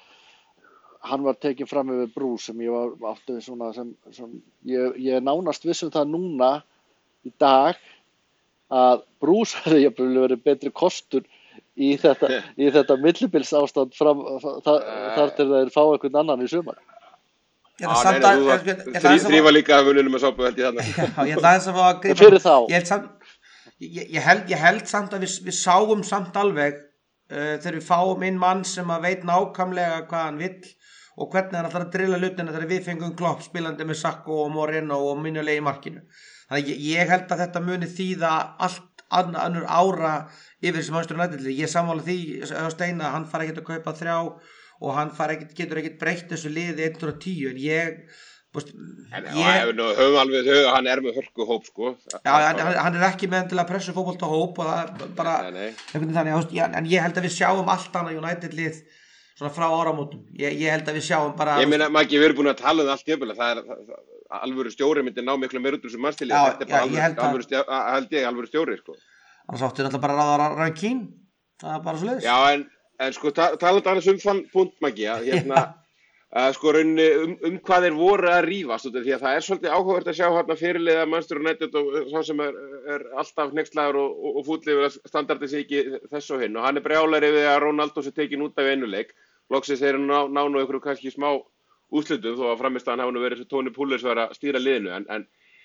að hann var tekinn fram yfir Bruce sem ég var áttu við svona sem, sem ég, ég er nánast viss um það núna í dag að Bruce hefði jafnvel verið betri kostur í þetta, í þetta millibils ástand fram, þar, þar til þeir fá einhvern annan í sumar. Já, nei, þú þrýfa líka að mununum að sápa held ég þarna. Já, ég ætla þess að fá að grípa. Fyrir þá. Ég held samt Ég, ég, held, ég held samt að við, við sáum samt alveg uh, þegar við fáum inn mann sem að veit nákvæmlega hvað hann vill og hvernig hann ætlar að drilla hlutina þegar við fengum Klopp spilandi með Sakko og Moreno og Mignolet í markinu. Þannig ég, ég held að þetta muni þýða allt annur ára yfir sem Manchester United. Ég sammála því að Steina, hann fara ekkert að kaupa þrjá og hann ekkit, getur ekkert breytt þessu liði eitt og tíu en ég Búst, en ég, höfum alveg höfum, hann er með hörku hóp sko. Já, hann, hann er ekki með til að pressu fótbolta hóp og það er bara nei, nei. Þannig, já, en ég held að við sjáum allt annað United lið svona frá áramótum. Ég, ég held að við sjáum bara Ég meina Maggi, við erum búin að tala um allt jöfnvel það er það, það, alvöru stjóri myndi ná miklu meira út úr þessu mannstili þetta er bara alvöru, held alvöru, stjóri, held ég, alvöru stjóri sko. Annars áttu náttúrulega bara að ráða Rankín. Það er bara svoleiðis. Já, en, en sko talandi annars um þann punkt Maggi að hérna Uh, sko rauninni um, um hvað þeir voru að rífast út af því að það er svolítið áhugavert að sjá hérna fyrirliða Manchester United og sá sem er, er alltaf hneykslaður og, og, og fúll yfir að standardið sé ekki þess og hinn og hann er brjálæri við að Ronaldo sé tekin út af einu leik loksins er hann ná, nánu ykkur kannski smá úrslitum þó að framist að hann hafa nú verið svo Tony Pulis var að stýra liðinu en, en,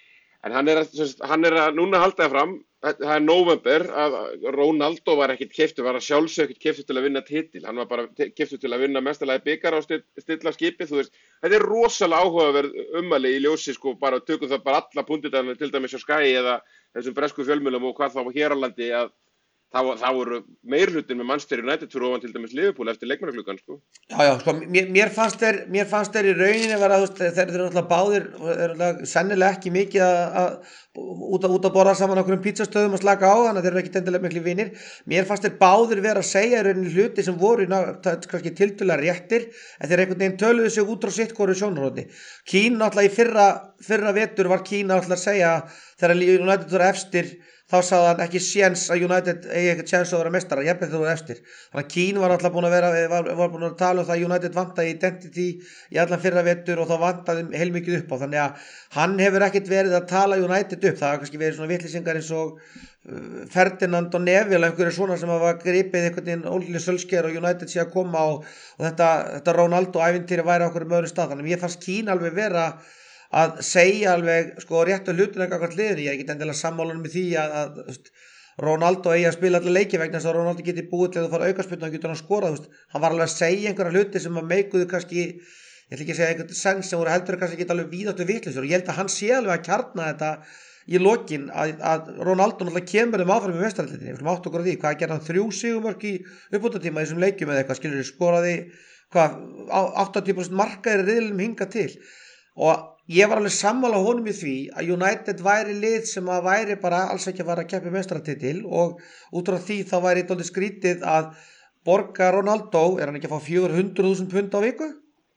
En hann er, að, hann er að núna halda það fram, það er nóvember, að Ronaldo var ekkert keyptur, var að sjálfsög ekkert keyptur til að vinna titil. Hann var bara keyptur til að vinna mestalagi bikar á stilla skipið, þú veist. Þetta er rosalega áhugaverð ummæli í ljósi, sko, bara tökum það bara alla púntitarnir til dæmis á Sky eða þessum bresku fjölmiðlum og hvað þá hér á landi að það, það voru meirhlutin með Manchester United fyrir ofan til dæmis Liverpool eftir leikmannagluggann, sko. Já, já, sko, mér, mér fannst þeir, mér fannst þeir í rauninni vera, þú veist, þeir eru náttúrulega báðir, þeir eru sennilega ekki mikið að, út að, út að borða saman okkur um pizzastöðum og slaka á, þannig að þeir eru ekki endilega miklu vinir. Mér fannst þeir báðir vera að segja í rauninni hluti sem voru kannski tiltölulega réttir, en þeir einhvern veginn töluðu sig út frá sitt hvoru sjónarhorni. Keane náttúrulega í fyrra, fyrra vetur var Keane náttúrulega að segja þegar United voru efstir, þá sagði hann ekki séns að United eigi ekkert séns að vera meistarar, jafnvel þeir voru efstir. Þannig að Keane var alltaf búin að vera, var, var búin að tala um það að United vantaði identity í allan fyrra vetur og þá vantaði heilmikið upp á. Þannig að hann hefur ekkert verið að tala United upp. Það hafa kannski verið svona vitlýsingar eins og uh, Ferdinand og Neville, einhverju svona sem hafa gripið einhvern veginn Óli Solskjær og United sé að koma og, og þetta, þetta Ronaldo-ævintýri væri á okkur um öðru stað. Þannig að ég fannst Keane alveg vera að segja alveg sko réttu hlutina gagnvart liðinu. Ég er ekki endilega sammála með því að, að, að Ronaldo eigi að spila allir leiki vegna þess að Ronaldo geti búið til að fara aukaspyrnu og getur hann skorað. Hann var alveg að segja einhverja hluti sem að meikuðu kannski, ég ætla ekki að segja einhvern sens sem voru heldur kannski ekki alveg víðáttu vitlausir og ég held að hann sé alveg að kjarna þetta í lokin að, að Ronaldo náttúrulega kemur um áfram í meistaratitilinn. Við skulum átta okkur á því hvað gerði hann þrjú sigurmörk í uppbótartíma í þessum leikjum eða eitthvað, skilur, skoraði hvað áttatíu prósent marka í riðlinum hingað til. Og ég var alveg sammála honum í því að United væri lið sem að væri bara alls ekki að fara að keppa meistaratitil og út frá því þá væri dálítið skrítið að borga Ronaldo, er hann ekki að fá fjögur hundruð þúsund pund á viku?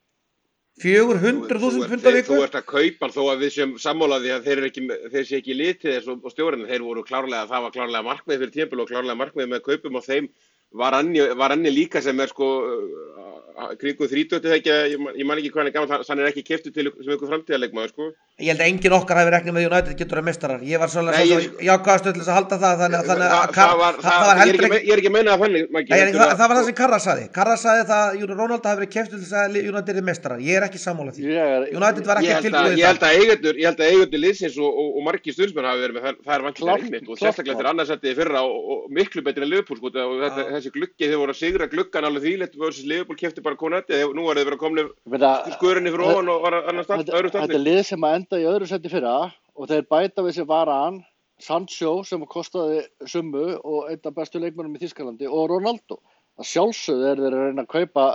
fjögur hundruð þúsund pund á viku? Þú ert að kaupa þó að við sem sammálaði að þeir, ekki, þeir sé ekki lið til þess og, og stjórinn, þeir voru klárlega, það var klárlega markmið fyrir tímabil og klárlega markmið með kaupum og þeim var Anni líka sem er sko kringu þrítugt eða ekki, ég man ekki hvað hann er gaman, hann er ekki keyptur til sem einhver framtíðarleikmaður, sko. Ég held að enginn okkar hafi reknað með United getur að meistarar. Ég var svolítið svo jákvæðastur til þess að halda það, þannig að það var heldur ekki. Ég er ekki að meina það þannig, Maggi. Það var það sem Karra sagði. Karra sagði það að Ronaldo hafi verið keyptur til þess að United er meistarar. Ég er ekki sammála því. United var ekki tilbúið í það. Ég held að eigendur liðsins og margir stuðningsmenn hafi verið með það er vantilega einmitt og sérstaklega eftir annars sætið í fyrra og miklu betri en Liverpool, sko, og þessi gluggi þeir voru að sigra gluggan alveg þvílegt versus Liverpool keypti bara Konati, nú var þeir verið að komna skörinni fyrir ofan og var annars stað, öðru stað. Þetta er lið sem að enda í öðru seti fyrra og þeir bæta við sér Varane, Sancho sem kostaði summu og einn af bestu leikmönnum í Þýskalandi og Ronaldo. Það sjálfsögðu er þeir að reyna að kaupa,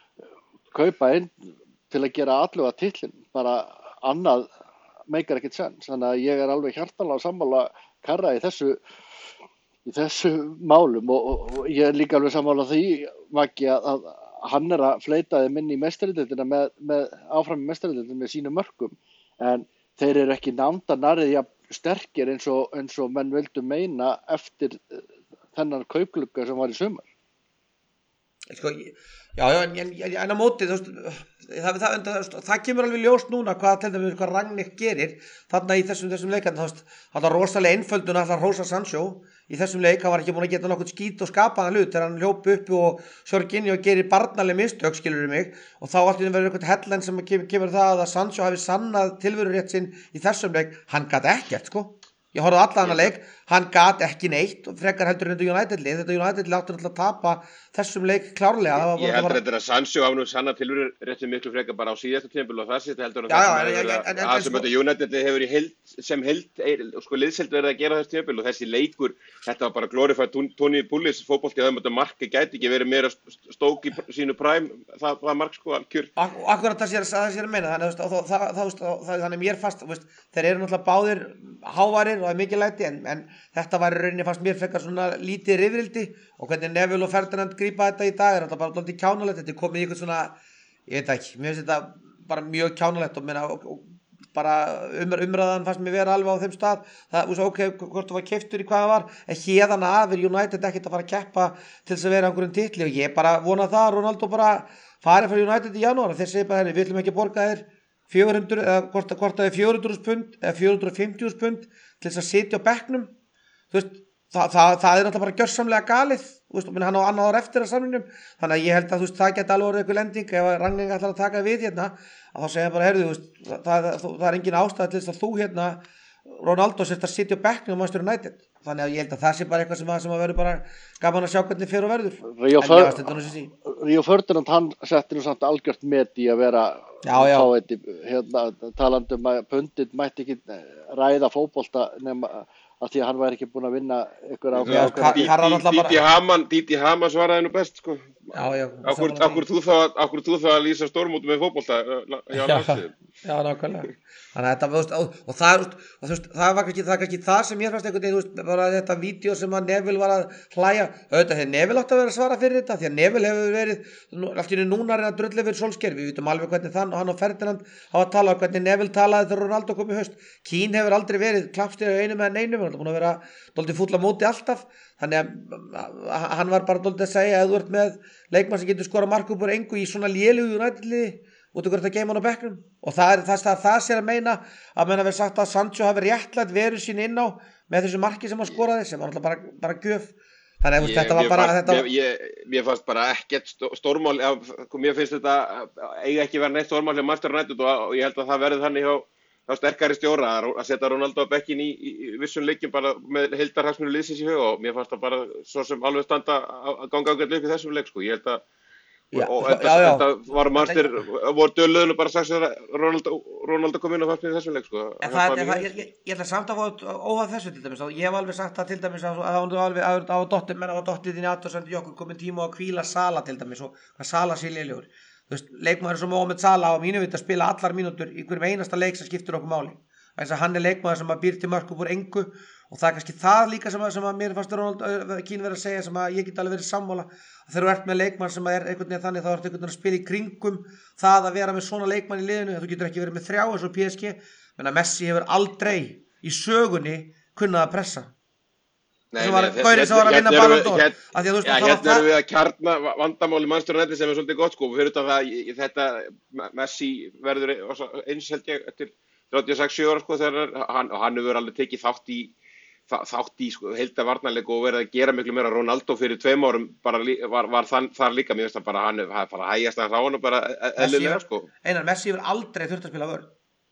kaupa inn til að gera alluga titlinn, bara annað meikar ekkert sens. Þannig að ég er alveg hjartanlega sammála Karra í þessu í þessu málum og, og, og ég er líka alveg sammála því, Maggi, að, að hann er að fleita þeim inn í meistaradeildina með, með áfram í meistaradeildina með sínum mörkum, en þeir eru ekki nándar nærið jafn sterkir eins og, eins og menn vildu meina eftir þennan kaupglugga sem var í sumar. Sko, já, já, en, en, en á móti, þú veist, það, það, það, það kemur alveg ljóst núna hvað til dæmis hvað Rangnick gerir þarna í þessum, þessum leikan, þú veist, það var rosalega einföldun að það Rosa Sancho í þessum leik, hann var ekki búin að geta nokkuð skít og skapaðan hlut þegar hann hljóp upp og Jorginho og gerir barnaleg mistök, skilur mig, og þá allt í einu verður eitthvað headline sem kemur, kemur það að Sancho hafi sannað tilverurétt sinn í þessum leik, hann gat ekkert, sko. Ég horfði á allan að leik, hann gat ekki neitt og frekar heldur en þetta United-lið. Þetta United-lið áttur alltaf að tapa þessum leik klárlega. Ég, ég heldur þetta að Sancho hafa nú sanna tilveru rétti miklu frekar bara á síðasta tímabil og það sitt heldur já, það já, sem, en, en, að, sem þetta United-lið hefur í heild, sem heild, sko liðsheild verið að gera þess tímabil og þessi leikur, þetta var bara glorified Tony Pulis fótbolti að þetta marki gæti ekki verið meira stók í sínu præm, það var mark sko algjör. Akkurat það sé að ég meina, þannig að það, það, það, þannig mér fast, veist, þeir eru náttúrulega báðir hávarir og það er mikið læti en, en þetta var í rauninni fannst mér frekar svona lítið rifrildi og hvernig Neville og Ferdinand grípa þetta í dag er þetta bara lítið kjánalegt, þetta er komið í eitthvað svona, ég veit ekki, mér finnst þetta bara mjög kjánalegt og, meina, og, og bara um, umræðan fannst mér vera alveg á þeim stað, það var ok, hvort þú var keyptur í hvað það var, en hérðan af er United ekkert að fara að keppa til þess að vera einhverjum titli og ég bara vona það að Ronaldo bara farið frá United í janúar og þeir segja bara, við viljum ekki borga þér fjögur hundruð eða hvort það er fjögur hundruð pund eða fjögur hundruð fimmtíu pund til þess að sitja á bekknum, þú veist, það, það, það er náttúrulega bara gjörsamlega galið, þú veist, hann á annað ár eftir að samningnum, þannig að ég held að þú veist, það geti alveg orðið eitthvað lending ef Rangnick ætlar að taka við hérna, að þá segja bara, heyrðu, þú veist, það, það, það er engin ástæða til þess að þú hérna Ronaldo sérst að sitja á bekknum á Manchester United, þannig að ég held að það sé bara eitthvað sem að, sem að verður bara gaman að sjá hvernig fer og verður. Ríó En mér fannst þetta nú sem sí. Ríó Ferdinand, hann setti nú samt algjört met í að vera Já, já. fáiði, hérna, talandi um að pundit mætti ekki ræða fótbolta nema að því að hann væri ekki búinn að vinna ykkur Já, ákveðna- Ka- Karl náttúrulega bara- Díti Hamann, Díti Hamann svaraði nú best, sko. Já, já. Akkur, akkur, þú þá, akkur þú þá að lýsa stórmótum með fótbolta hjá Já, landsliðinu? já, nákvæmlega. Þannig að þetta, þú veist, og, og það, og, þú veist, það var kannski það, kannski það sem ég fannst einhvern veginn, þú veist, bara þetta vídeo sem að Neville var að hlæja, auðvitað þegar Neville átti að vera að svara fyrir þetta, því að Neville hefur verið, nú- allt í einu núna er að drulla fyrir Solskjær, við vitum alveg hvernig þann og hann og Ferdinand hafa að tala, hvernig Neville talaði þegar Ronaldo kom í haust. Keane hefur aldrei verið klappstýri á einu með neinum, hann er búin að vera dálítið fúll á móti alltaf, þannig að hann var bara dálítið að segja að þú ert með leikmann sem getur skorað mark upp úr engu í svona lélugu United-liði út okkur þetta geima hann á bekknum og það er það, það, það sér að meina að menn hafi sagt að Sancho hafi réttlætt veru sín inn á með þessu marki sem hann skoraði sem var alltaf bara, bara gjöf þannig að Ég- þetta var mér bara fannst- þetta, mér, ég, mér fannst bara ekkert stó- stórmál já, sko, mér finnst þetta eiga ekki verið neitt stórmál hjá Manchester United og, og ég held að það verði þannig hjá, hjá sterkari stjóra að, að setja Ronaldo á bekkin í, í, í vissum leikjum bara með heildarhagsmunum liðsins í huga og mér fannst það bara svo sem alveg standa að að ganga ágætlega upp í þessum leik sko. Ég held að Já, og já, þetta, já. þetta var Manchester voru döluðinu bara sagt sér að Ronaldo, Ronaldo kom inn og fannst mér í þessum leik sko. en Það það, var en mjög það ég, ég, ég ætla samt að fá óhað þessu til dæmis og ég hef alveg sagt það til dæmis að það var alveg að það var dottir menn að var dottir þín í aðtöðsendu okkur komin tíma á að hvíla Sala til dæmis og hvað Sala sé lélegur þú veist, leikmaður sem Mohamed Salah á mínu vit að spila allar mínútur í hverjum einasta leik sem skiptir okkur máli þess að hann er leikmaður sem að býr til mörk upp úr engu og það er kannski það líka sem að, sem að mér fannst Ronald Keane verið að segja sem að ég get alveg verið sammála að þegar þú ert með leikmann sem er einhvern veginn þannig þá ertu einhvern veginn að spila í kringum það að vera með svona leikmann í liðinu þú getur ekki verið með þrjá eins og P S G menn að Messi hefur aldrei í sögunni kunnað að pressa Nei, sem var nei, gaurinn sem var að hérna vinna erum við- Ballon d'Or hérna- af því að þú veist Já, að það hérna var erum við að kjarna vandamáli Manchester United sem er svolítið gott sko, fyrir utan það ég- þetta Messi verður eins held ég eftir þrjátíu og sex sjö ára sko þegar hann, og hann hefur alveg tekið þátt í þa- þátt í sko heildarvarnarleik og verið að gera miklu meira Ronaldo fyrir tveim árum bara lí- var, var þann, þar líka mér finnst það bara hann það er bara hægjast að rána bara e- Messi eðlilega hefur- sko. Einar, Messi hefur aldrei þurft að spila vörn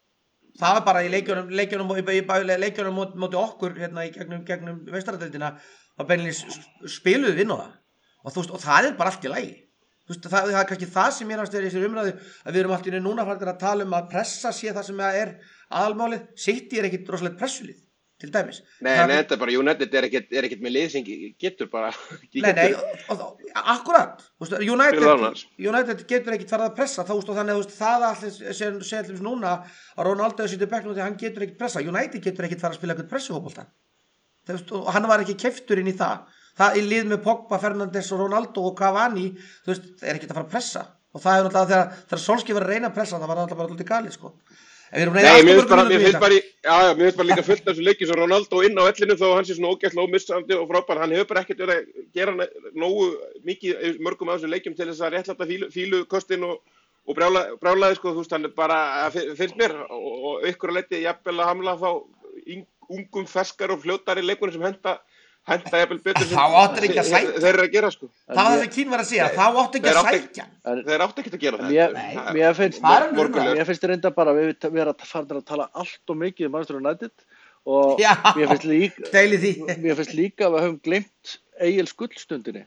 það var bara í leikjunum leikjunum, í, í, í, leikjunum móti, móti okkur hérna í gegnum, gegnum veistaradeildina að beinlega spiluðu vinn á það og, þú veist, og það er bara allt í lagi þú veist, það, það er kannski það sem ég náttúrulega í þessari umræðu að við erum allt í einu núna farin að tala um að pressa sé það sem er aðalmálið City er ekkit rosalegt pressulið til dæmis Nei, Það- nei, þetta er bara United er ekkert er ekkert með lið sem getur bara Nei, nei, og, og, akkurat þú veist, United, Fyrir annars. United getur ekkit farið að pressa þá, þú veist, og þannig að þú veist, það allir sem segir núna að Ronaldo sýtur bekknum því að hann getur ekkit pressa United getur ekkit farið að spila eitthvað pressufótbolta Þú veist, og hann var ekki keiftur inn í það það í lið með Pogba, Fernandes og Ronaldo og Cavani þú veist, það er ekkit að fara að pressa og það er náttúrulega þegar, þegar Solskjaer var að reyna að pressa það var náttúrulega bara alltaf galið sko. En við erum Nei, reyna mér finnst bara, mínútur mér í finnst þetta. bara, í- já, já, mér finnst bara líka fullt af þessu leiki sem Ronaldo inn á ellinu þó að hann sé svona ógæslega ómissandi og frábær, hann hefur bara ekkert verið að gera ne- nógu mikið í mörgum af þessum leikjum til þess að réttlæta fílu, fílukostin og, og brjála, brjálaði, sko, þú veist, hann er bara, fi- finnst mér, og, og ykkur að leiti jafnvel að hamla þá yng- ungum, ferskar og fljótari leikunum sem henda, henda jafnvel betur sem Þá áttu ekki að þeir- sækja. þeir eru að gera, sko. Það var það sem Keane var að segja, þá áttu ekki Þeir að áttu- sækja En- Þeir áttu ekkert að gera það. Mér, Það er- mér finnst Það er alveg morgunlega. mér finnst reynda bara að við vera farin að tala allt og mikið um Manchester United og Já. mér finnst líka Deili því mér finnst líka að við höfum gleymt Egil Skuldstundinni.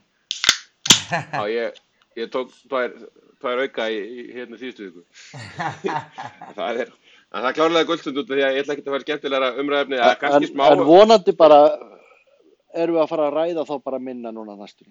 Já, ég, ég tók tvær, tvær auka í, í hérna síðustu viku. það er, en það er klárlega gullstund út af því að ég ætla ekki að fara skemmtilegra umræðefni, eða En, kannski smá. en vonandi bara erum við að fara að ræða þá bara minna núna næstunni.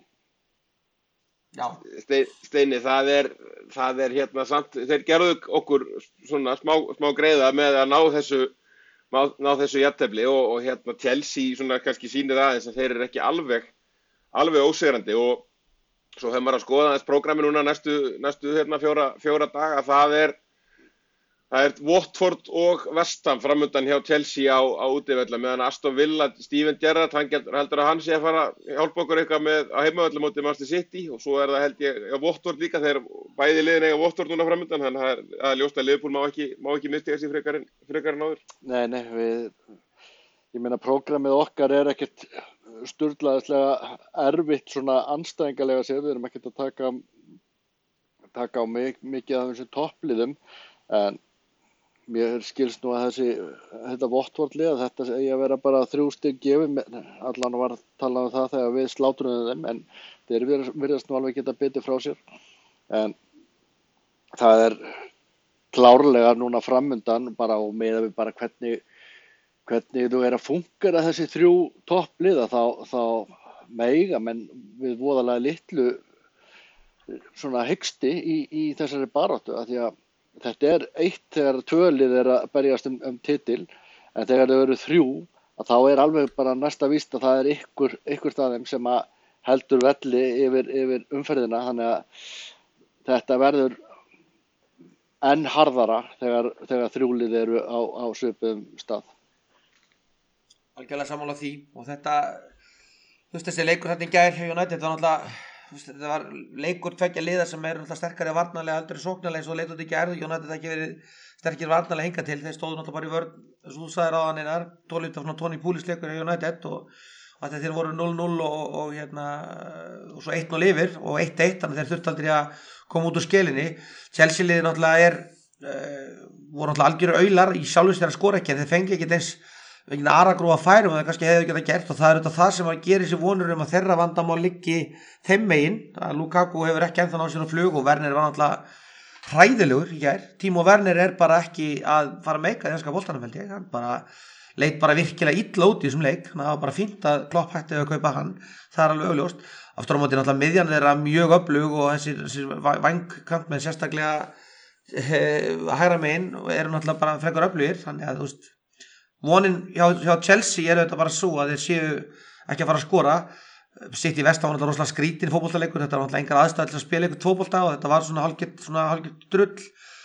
Já, Ste- Steini, það er, það er hérna samt, þeir gerðu okkur svona smá, smá greiða með að ná þessu, ná, ná þessu jafntefli og, og hérna Chelsea svona kannski sýnir aðeins að þeir eru ekki alveg, alveg ósigrandi og svo hefur maður að skoða þess prógrami núna næstu, næstu hérna fjóra, fjóra daga, það er, það er Watford og West Ham framundan hjá Chelsea á, á útivella meðan Aston Villa, Steven Gerrard, hann heldur heldur að hann sé að fara að hjálpa okkur eitthvað með á heimavöllum móti Manchester City og svo er það held ég á Watford líka þegar bæði liðin eiga Watford núna framundan þannig að það er, það er ljóst að Liverpool má ekki, má ekki mistiga sig frekar en, frekar en áður. Nei, nei, við ég meina prógramið okkar er ekkert sturlaðislega erfitt svona anstæðingalega sér, við erum ekkert að taka taka á mig, mikið af þessum toppliðum en mér skilst nú að þessi, þetta Watford-lið, að þetta eigi að vera bara þrjú stig gefið, allan var talað um það þegar við slátruðum þeim, en þeir virðast nú alveg geta bitið frá sér. En það er klárlega núna framundan bara og meðan við bara hvernig, hvernig þú er að fungera þessi þrjú toppliða, þá, þá meiga menn við voðalega litlu svona hiksti í, í þessari baráttu, af því að þetta er eitt þegar tvö lið er að berjast um, um titil, en þegar þau eru þrjú, að þá er alveg bara næsta víst að það er ykkur, ykkur staðum sem að heldur velli yfir, yfir umferðina, þannig að þetta verður enn harðara þegar, þegar þrjú lið eru á, á svipuðum stað. Algjörlega sammála því, og þetta, þú veist, þessi leikur þetta í gær hjá United var náttúrulega, þetta var leikur tveggja liða sem eru náttúrulega sterkari varnarlega heldur en sóknarlega, eins og leitur þetta í gær. United ekki verið sterkir varnarlega hingað til, þeir stóðu náttúrulega bara í vörn, eins og þú sagðir áðan Einar, tólítið af svona Tony Pulis leikur hjá United, og að þeir voru núll núll og, og hérna og svo eitt núll yfir og eitt eitt, þannig þeir þurftu aldrei að koma út úr skelinni. Chelsea liðið náttúrulega er uh, voru náttúrulega algjöru aular í sjálfum sér að skora ekki, en þeir fengi ekki eins vegna aragrúa færum og það kannski hefði getað gert, og það er auðvitað það sem að gera sér vonur um að þeirra vandamál liggi þeim megin. Lukaku hefur ekki ennþá náð sér á flug og Werner var náttúrulega hræðilegur í gær. Timo Werner er bara ekki að fara að meika í enska boltanum, held ég. Hann bara leit bara virkilega illa út í þessum leik, þannig að það var bara fínt að Klopp hætti að kaupa hann, það er alveg augljóst. Aftur á móti náttúrulega miðjan þeirra mjög öflug og þessir, þessir vængkantmenn sérstaklega eh, hægra megin eru náttúrulega bara frekar öflugir, þannig að þú veist vonin hjá, hjá Chelsea er auðvitað bara svo að þeir séu ekki að fara að skora. Sitt í Vest var náttúrulega rosalega skrítin fótboltaleikur, þetta var náttúrulega engar aðstæður til að spila ykkur fótbolta og þetta var svona hálfgert svona hálfgert drull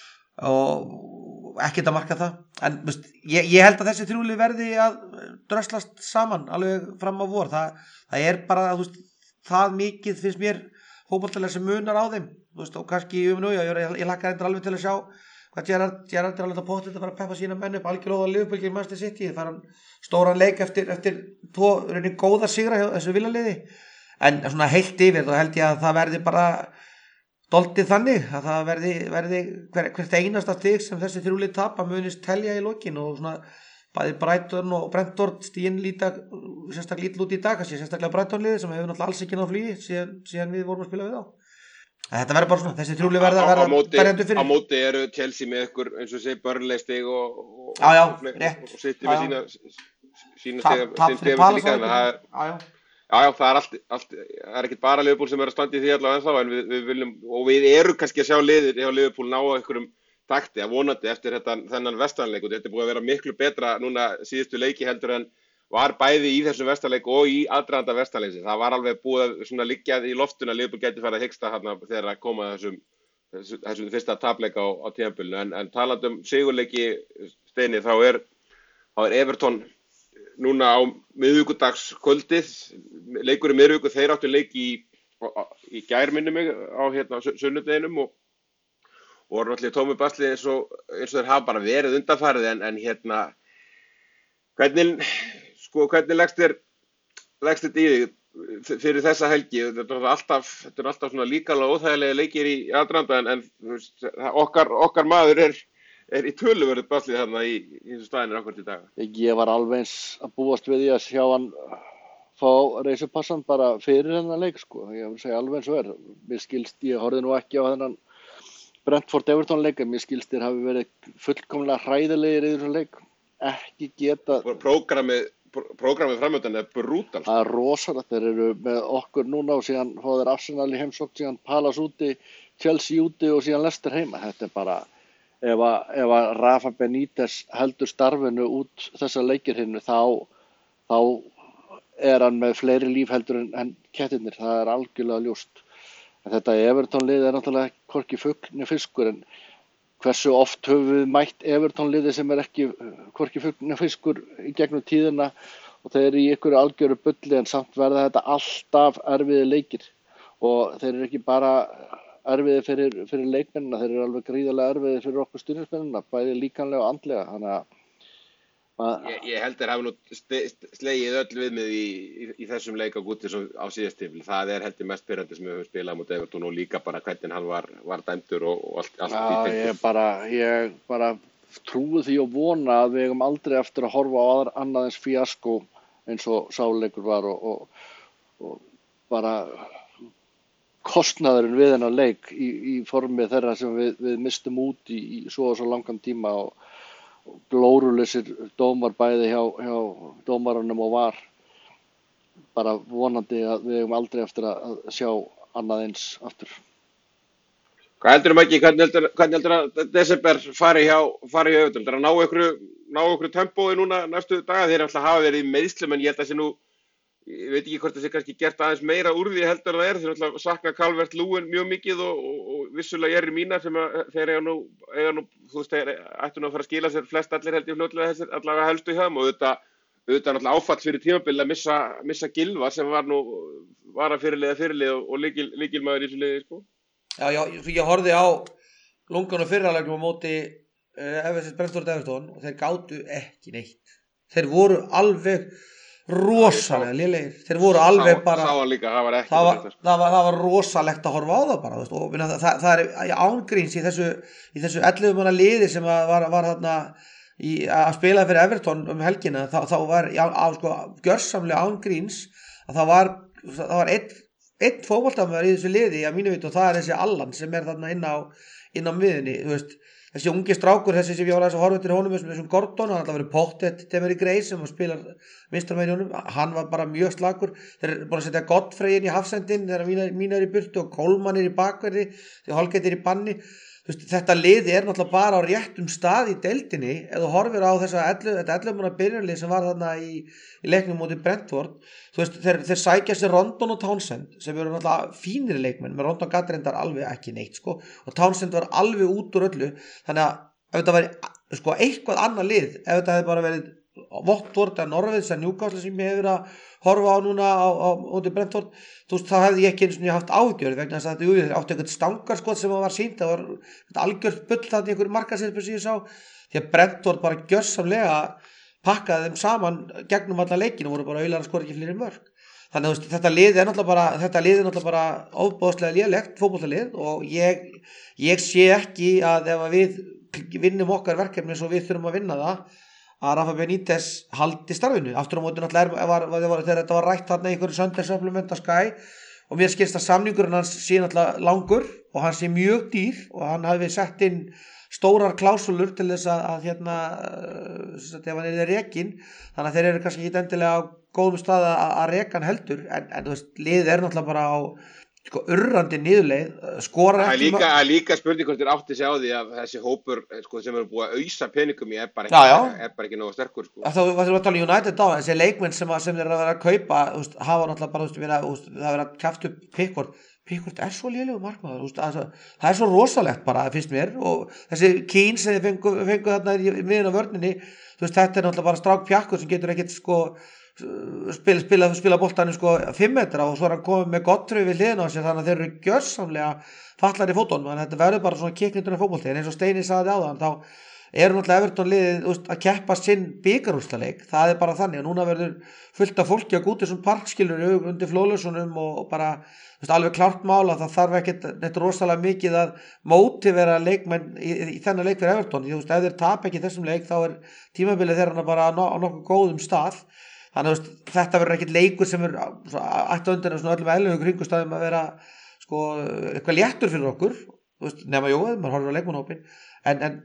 og ekkert að marka það. En veist, ég, ég held að þessi þrjú lið verði að dröslast saman alveg fram á vor. Það, það er bara þú veist, það mikið finnst mér fótboltalega sem munar á þeim, þú veist, og kannski um nú, ég, ég, ég lakka þetta alveg til að sjá hvað Gerrard, Gerrard er alveg að potið að fara að peppa sína menn upp algjörlega á Liverpool gegn Manchester City. Það fara hann stóran leik eftir, eftir tvo raunin góða sigra hjá þessu villaliði, en svona heilt yfir þá held ég að það verði bara doldið þannig að það verði, verði hver, hvert einasta stig sem þessi þrjúlið tapa munist telja í lokin, og svona bæði Brighton og Brentford stíðin líta sérstaklega lítið út í dag, kannski sérstaklega Brighton liði sem hefur náttúrulega alls ekki náð flugi síðan, síðan við vorum að spila við þá. Þetta verður bara svona, þessi þrjúli verða að vera berjandi fyrir. Á móti eru Chelsea með ykkur, eins og sé, Burnley stig og, og, já, já, og, rétt. og City með sína, sína Ta, stiga, tap fyrir Palace líka. Það er, já, já. Já, já, það er allt, allt, það er ekkert bara Liverpool sem er að standa í því allavega ennþá, en við, við viljum, og við eru kannski að sjá liðir hjá Liverpool ná á einhverjum takti, að vonandi eftir þetta, þennan vestanleik, og þetta er búið að vera miklu betra núna síðustu leiki heldur en var bæði í þessum vestanleik og í aðdraganda vestanleiksins. Það var alveg búið að svona liggja í loftuna að Liverpool gæti farið að hiksta þarna þegar að koma þessum, þessum, þessum fyrsta tapleik á, á tímabilinu. En, en talandi um sigurleiki, Steini, þá er, þá er Everton núna á miðvikudagskvöldið, leikur í miðviku, þeir áttu leik í, í gær minnum mig á hérna sunnudeginum og og voru náttúrulega tómi basli eins og, eins og þeir hafa bara verið undanfarið, en, en hérna hvernig Sko, hvernig leggst þér leggst þetta í þig fyrir þessa helgi? Þetta er alltaf, þetta er alltaf svona líkalega óþægilega leikir í aðdraganda, en, en okkar, okkar maður er, er í töluverðu baslið þarna í, í þessu staðinir okkur til dag. Ég var alveg eins að búast við því að sjá hann fá reisupassan bara fyrir þennan leik, sko. Ég vil segja alveg eins og er. Mér skilst, ég horfði nú ekki á þennan Brentford Everton leik, en mér skilst þér hafi verið fullkomlega hræðilegir í þessum leik. Ekki geta Prógramið Prógramið framöndan er brútal. Það er rosalegt, þeir eru með okkur núna og síðan fá þeir Arsenal í heimsókn, síðan Palace úti, Chelsea úti og síðan Leicester heima. Þetta er bara, ef að, ef að Rafa Benítez heldur starfinu út þessa leikirhinnu, þá, þá er hann með fleiri líf heldur en, en kettirnir, það er algjörlega ljóst. En þetta Everton lið er náttúrulega hvorki fugl né fiskur, en hversu oft höfum við mætt Everton liði sem er ekki hvorki fugl né fiskur í gegnum tíðina, og þeir eru í ykkur algjöru bulli, en samt verða þetta alltaf erfiði leikir, og þeir eru ekki bara erfiði fyrir, fyrir leikmennina, þeir eru alveg gríðarlega erfiði fyrir okkur stuðningsmennina, bæði líkanlega og andlega. Þannig að Ég, ég held þeir hafi nú slegið öll viðmið í, í, í þessum leik á Guti á síðast tímabil. Það er heldur mest pirrandi sem við höfum spilað mot Everton, og líka bara hvernig hann var, var dæmdur og, og allt, allt Já, í tengdu. ég bara, ég bara trúi því og vona að við eigum aldrei eftir að horfa á aðra, annað eins fíaskó eins og sáleikur var og, og, og bara kostnaðurinn við þennan leik í, í formi þeirra sem við, við mistum út í, í svo og svo langan tíma og, og glórulausir dómar bæði hjá, hjá dómaranum og var bara vonandi að við eigum aldrei eftir að sjá annað eins aftur. Hvað heldur um ekki, hvernig heldur, hvernig heldur að desember fari hjá, fari hjá Everton? Það er að ná ykkur, ná ykkur tempói núna næstu daga, þeir alltaf hafa verið í meiðslum en ég held að sé nú, ég veit ekki hvort það sé kannski gert aðeins meira úr því heldur en það er, þeir alltaf sakna Calvert-Lewin mjög mikið og, og, og vissulega Jerry Mina sem að þeir eiga nú, eiga nú, þú veist, þeir ættu nú að fara að skila sér flest allir held ég fljótlega þessir allavega helstu hjá þeim og auðvitað, auðvitað náttúrulega áfall fyrir tímabil að missa, missa Gylfa sem var nú, var að fyrirliða fyrirlið og, og líkil, líkilmaður í þessu liði, sko. Já, já, ég horfði á lungan og fyrralegnum á móti uh, Everton Brentford Everton og þeir gátu ekki neitt. Þeir voru alveg rosalega lélegir. Þeir voru alveg Sá, bara sá líka, það var ekki það var, þetta, sko. það, var, það var rosalegt að horfa á það bara veist, og minna, það, það er ángríns í þessu í þessu ellefu manna liði sem að var, var þarna í, að spila fyrir Everton um helgina þá, þá var á, á, sko, gjörsamlega ángríns að það var það var einn einn fótboltamaður í þessu liði að mínu viti og það er þessi Allan sem er þarna inn á inn á miðunni, þú veist þessi ungi strákur, þessi sem ég var aðeins að horfa til honum þessum Gordon, hann alltaf verið Pottet Demary Gray sem spilar vinstarmegin í honum hann var bara mjög slakur, þeir eru búin að setja Godfrey inn í hafsendin þegar mín er í burtu og Coleman er í bakverði þegar Holgate er í banni veist, þetta liði er náttúrulega bara á réttum stað í deildinni ef þú horfir á þessa ellefu, þetta ellefu manna byrjunarlið sem var þarna í, í leiknum móti Brentford þú veist, þeir, þeir sækja sér Rondon og Townsend sem eru náttúrulega fínir leikmenn með Rondon gat reyndar alveg ekki neitt sko, og Townsend var alveg út úr öllu þannig að ef þetta væri sko, eitthvað annað lið ef þetta hefði bara verið Watford að Norvids að Newcastle sem ég hefur að horfa á núna á, á móti Brentford þú veist, þá hefði ég ekki eins og ég haft ágjörð vegna þess að þetta, jú, þeir áttu eitthvað stangarskot sem var sínt, það var algjört bull þarna í einhverju markasettur sem ég sá því að Brentford bara gjörsamlega pakkaði þeim saman gegnum alla leikinu og voru bara auðvitað að skora ekki fleiri mörg þannig að veist, þetta lið er náttúrulega bara þetta lið er náttúrulega bara ofboðslega lélegt fótboltalið og ég, ég sé ekki að ef að við vinnum okkar verkefni svo við þurfum að vinna það að Rafa Benítez haldi starfinu aftur á móti náttúrulega var, var, var, þegar þetta var rætt þarna í einhverju Sunday Supplement á Sky og mér skilst að samningurinn hans sé náttúrulega langur og hann sé mjög dýr og hann hafi sett inn stórar klásúlur til þess að, að hérna ef hann er rekin þannig að þeir eru kannski ekki endilega á góðum stað að, að rekan heldur en, en þú veist, liðið er náttúrulega bara á sko urrandi niðurleið skora Það er líka, að líka spurning hvort þeir átti sig á því að þessi hópur sko, sem eru búið að ausa peningum í er bara ekki, já, já. Er bara ekki nógu sterkur sko. Þá var það tala United á þessi leikmenn sem, að, sem þeir eru að vera að kaupa úst, hafa náttúrulega bara úst, vera, úst, það er að kjafta upp Pickford Pickford er svo lélegur markmaður úst, að, það er svo rosalegt bara finnst mér og þessi Keane sem þeir fengu, fengu þarna í miðun á vörninni veist, þetta er náttúrulega bara strák pjakkur sem getur ekkert sko spila, spila, spila boltanum sko fimm metra og svo er hann komið með Godfrey við hliðina á sér þannig að þeir eru gjörsamlega fallar í fótunum þannig að þetta verður bara svona kiknindurinn fótbolti en eins og Steini sagði áðan þá eru náttúrulega Everton liðið úst, að keppa sinn bikarúrslaleik það er bara þannig og núna verður fullt af fólki að gúti svona parkskilur undir Flóðlösunum og, og bara úst, alveg klárt mála það þarf ekkert neitt rosalega mikið að mótivera leikmenn í, í, í þennan leik fyrir Everton því úst, ef þeir tap ekki þessum leik þá er tímabilið þeirra bara á nokkuð góðum stað þannig að þetta verður ekkert leikur sem er ætti undan svona öllum eðlum kringustæðum að vera sko eitthvað léttur fyrir okkur veist, nema jú, maður horfir á leikmannhópin en, en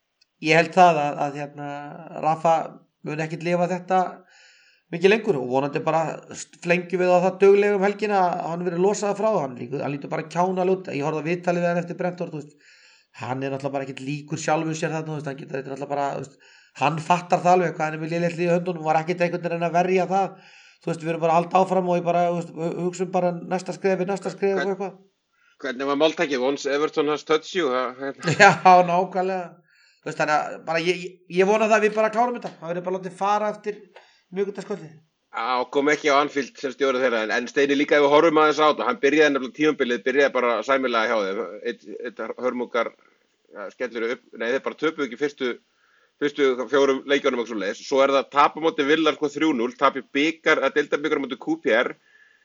ég held það að, að hérna, Rafa mun ekkert lifa þetta mikið lengur og vonandi bara flengjum við á það duglega um helgina að hann verið losaði frá hann, hann lítur bara kjána lút ég horfði að viðtalið við hann eftir Brentford hann er náttúrulega bara ekkert líkur sjálfur sér þarna hann getur þetta náttúrulega bara veist, hann fattar það alveg hvað hann er með lélega í höndunum var ekkert einhvern veginn að verja það þú veist við erum bara að halda áfram og ég bara veist, hugsa um bara næsta skrefi, næsta skrefi og eitthvað Hvernig var máltækið? Once Everton has touched you Já, nákvæmlega þú veist þannig að bara ég, ég vona það að við bara klárum þetta það verður bara látið fara eftir miðvikudagskvöldið Já, kom ekki á Anfield sem stjóri þeirra en, en Steini líka ef við horfum aðeins á þetta hann byrjaði nefnilega tímabilið, byrjaði bara sæmilega hjá þeim eitt, eitt hörmungar ja, skellur upp, nei þeir bara töpuðu ekki fyrstu fyrstu fjórum leikjunum og svo leiðis svo er það tap á móti Villar sko þrjú núll tap í bikar að deildarbikar á móti Q P R einn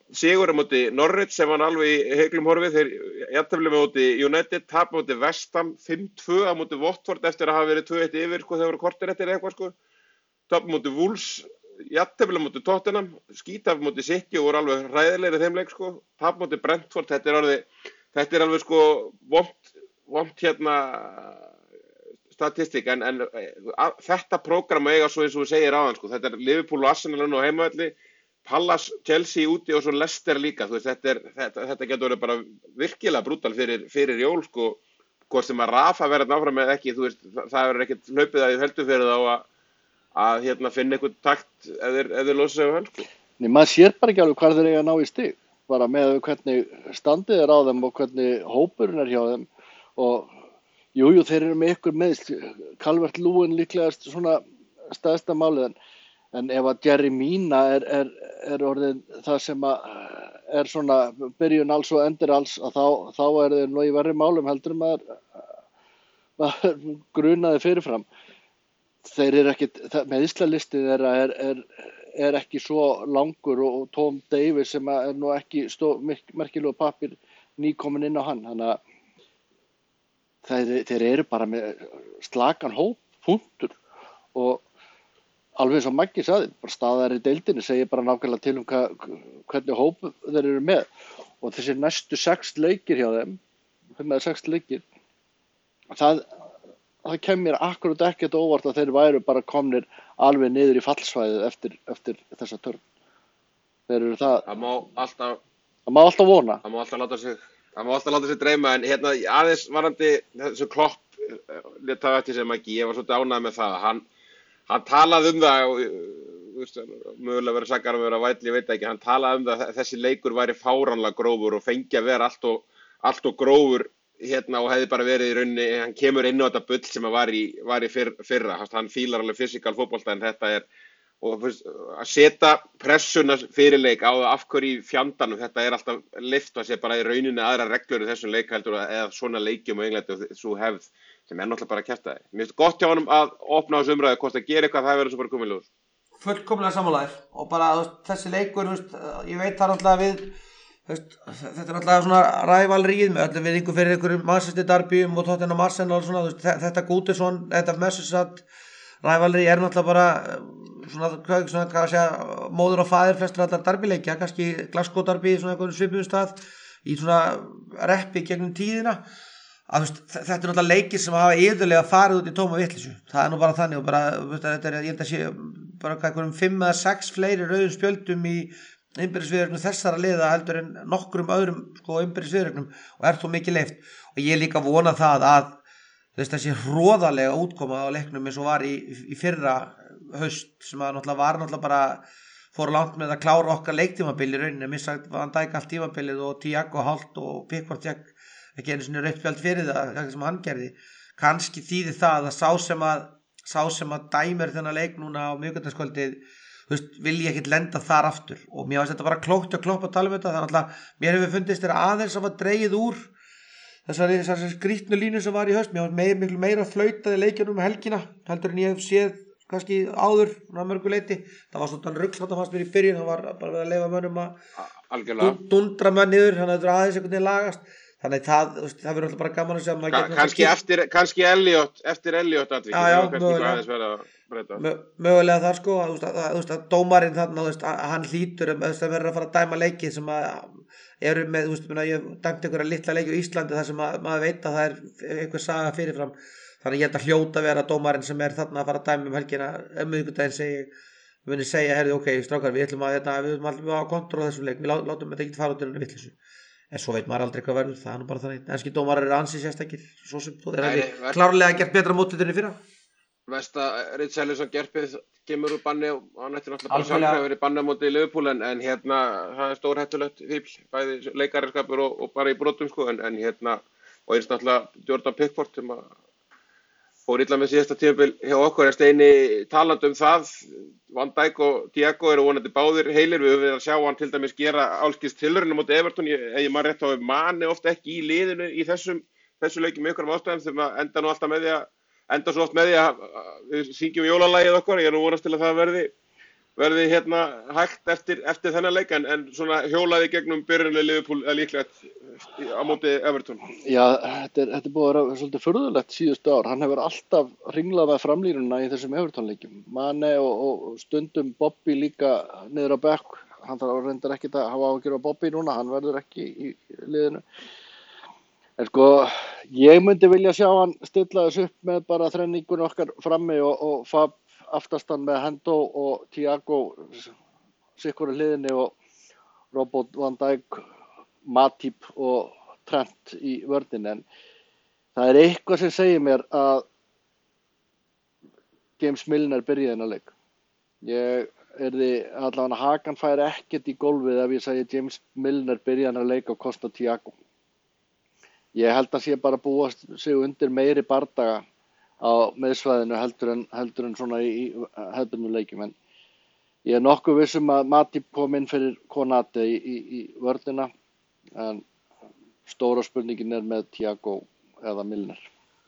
sigur á móti Norwich sem var alveg í heiklum horfi, þeir jafntefli móti United, tap móti West Ham fimm tvö á móti Watford eftir að hafa verið tvö eitt yfir, sko, þeir voru kortir eftir eitthvað, sko, tap móti Wolves, jafntefli móti Tottenham, skítaf móti City og voru alveg hræðilegir í þeim leik, sko, tap móti Brentford, þetta er alveg, þetta er alveg, sko, vont, vont hérna statistik, en, en að, þetta prógram eiga svo eins og við segir áðan, sko, þetta er Liverpool og Arsenal og heimavelli, Palace, Chelsea úti og svo Leicester líka, þú veist, þetta, er, þetta, þetta getur verið bara virkilega brútal fyrir, fyrir jól, sko, hvort sem að Rafa verður náfram með ekki, þú veist, það, það verður ekkert hlaupið að ég heldur fyrir þá að, að hérna, finna einhvern takt ef þeir, ef þeir losa sig á hann, sko. Nei, maður sér bara ekki alveg hvað þeir eiga að ná í stig, bara með hvernig standið er á þeim og hvernig hópurinn er hjá þeim og jú, jú, þeir eru með ykkur meðsl, Calvert-Lewin líklegast svona stærsta málið en En ef að Jerry Mina er, er, er orðin það sem að er svona byrjun alls og endir alls, að þá, þá er þeir nú í verri málum heldur maður, maður grunaði fyrirfram. Þeir eru ekkit, með Íslalistið þeirra er, er, er ekki svo langur og Tom Davies sem er nú ekki stó, merkilegu pappir nýkomin inn á hann. Þannig að þeir, þeir eru bara með slakan hóp, punktur og alveg eins og Maggi sagði, bara staðar í deildinni segir bara nákvæmlega til um hva, hvernig hóp þeir eru með og þessi næstu sex leikir hjá þeim, fimm eða sex leikir, það, það kemur akkurat ekkert óvart að þeir væru bara komnir alveg niður í fallsvæðið eftir, eftir þessa törn. Þeir eru það, það má alltaf, það má alltaf vona. Það má alltaf láta sig, það má alltaf láta sig dreyma, en hérna aðeins varandi þessu Klopp, leta eftir sem Maggi, ég var svolítið ánægð með það, hann Hann talaði um það, og, mögulega verið sakar að vera væll, ég veit ekki, hann talaði um það að þessi leikur væri fáránlega grófur og fengi að vera allt og, allt og grófur hérna og hefði bara verið í rauninni, hann kemur inn á þetta bull sem var í, var í fyrr, fyrra, hann fílar alveg fysikal fótbolta en þetta er, og að setja pressuna fyrir leik á það af hverju í fjandanum, þetta er alltaf lyft að sé bara í rauninni aðra reglur í þessum leik heldur eða svona leikjum á Englandi og svo hefð. Sem er náttúrulega bara að kjafta það. Mér finnst gott hjá honum að opna á þessu umræðu, hvort að gera eitthvað, það verður svo bara komið í ljós. Fullkomlega sammálaðir og bara veist, þessi leikur, veist, ég veit það náttúrulega við, veist, þetta er náttúrulega svona rævalríð með öllum viðingu fyrir einhverjum Manchester Derbyum og Tottenham Arsenal og svona, veist, þetta Goodison, þetta Merseyside rævalríð er náttúrulega bara svona, hvað, svona, hvað að segja, móður og faðir flestur allar derbyleikja, kannski Glasgow Derby í svona einhverjum svipuðum stað, í svona reppi gegnum tíðina. Að, veist, þetta er náttúrulega leikir sem hafa yfirlega farið út í tóma vitleysu, það er nú bara þannig og bara, veist, þetta er, ég held að sé bara einhverjum fimm eða sex fleiri rauðum spjöldum í innbyrðisviðregnum þessara liða heldur en nokkrum öðrum sko innbyrðisviðregnum og er þó mikið leyft og ég líka vona það að þess þessi hroðalega útkoma á leiknum eins og var í, í fyrra haust sem að náttúrulega var náttúrulega bara fór langt með að klára okkar leiktímabil í rauninni, missa Van Dijk allt tímabilið og Thiago hálft og Pickford Jack ekki einu sinni rautt spjald fyrir það, það sem hann gerði. Kannski þýðir það að sá sem að, sá sem að dæmir þennan leik núna á miðvikudagskvöldið, þú veist, vil ég ekkert lenda þar aftur. Og mér finnst þetta bara klókt og klopp að tala um þetta, þannig að mér hefur fundist þér aðeins að var dreigið úr þessari, þessari skrýtnu línu sem var í haust. Mér finnst meir, miklu meira flautaði leikjunum helgina, heldur en ég hef séð kannski áður, ná mörgu leiti. Það var svona rugl þetta fannst mér í byrjun, það var bara verið að leyfa mönnum að dundra menn niður, þannig að þetta er aðeins einhvern veginn lagast. Þannig það, það verður alltaf bara gaman að segja að Ka kannski eftir, kannski Elliot, eftir Elliot atvik, já, já, mögulega, mö, mögulega þar sko, að, að, að, að dómarinn þarna, að hann hlýtur um að verður að fara að dæma leikið sem að eru með, þú veist, ég dæmti einhverja litla leiki á Íslandi þar sem að, maður veit að það er einhver saga fyrirfram, þannig ég held að hljóta að vera dómarinn sem er þarna að fara að dæma um helgina, um miðvikudaginn segi ég, við munum segja, herri, ok, strákar, við ætlum að, hérna, við ætlum að, að kontrolla þessum leik, við látum þetta ekki fara út í vitleysu. En svo veit maður aldrei hvað verður, það er nú bara þannig. Enski dómarar eru ansið sérstakir, svo sem þú er hefði klárlega gert betra mótið enn í fyrra. Vesta Richarlison gerpið kemur úr banni og hann ætti náttúrulega bara sjálfur að vera í banni á móti í Liverpool en, en hérna það er stórhættulegt fíbl, bæði leikarskapur og, og bara í brotum sko en, en hérna og eins náttúrulega Jordan Pickford sem að fór illa með síðasta tímabil hjá okkur en Steini talandi um það Van Dijk og Thiago eru vonandi báðir heilir við höfum við að sjá hann til dæmis gera álskis tilraunir á móti Everton ég, ég man rétt á að Mane ofta ekki í liðinu í þessum þessu leikjum með ykkur ástæðum sem að enda nú alltaf með því að enda svo oft með því að við syngjum jólalagið okkar ég er nú vonast til að það verði verði hérna hægt eftir, eftir þennan leik en, en svona hjólaði gegnum byrjunlega Liverpool eða líklegt á móti Everton. Já, þetta er, þetta er búið að vera svolítið furðulegt síðustu ár. Hann hefur alltaf ringlað með framlínuna í þessum Everton-leikjum. Mane og, og stundum Bobby líka niður á bekk. Hann þarf reyndar ekki að hafa áhyggjur á Bobby núna, hann verður ekki í liðinu. En sko, ég myndi vilja sjá hann stilla þessu upp með bara þrenningun okkar frammi og, og Fab aftastan með Hendo og Thiago sikkur í hliðinni og Robot Van Dijk, Matip og Trent í vörninni. En það er eitthvað sem segir mér að James Milner byrjaði þennan leik. Ég yrði allavega hakan færi ekkert í gólfið ef ég segi James Milner byrjaði þennan leik á kosta Thiago. Ég held að sé bara búa sig undir meiri bardaga á miðsvæðinu heldur en, heldur en svona í, í hefðbundnum leikjum. En ég er nokkuð viss um að Matip kom inn fyrir Konate í, í, í vörnina en stóra spurningin er með Thiago eða Milner.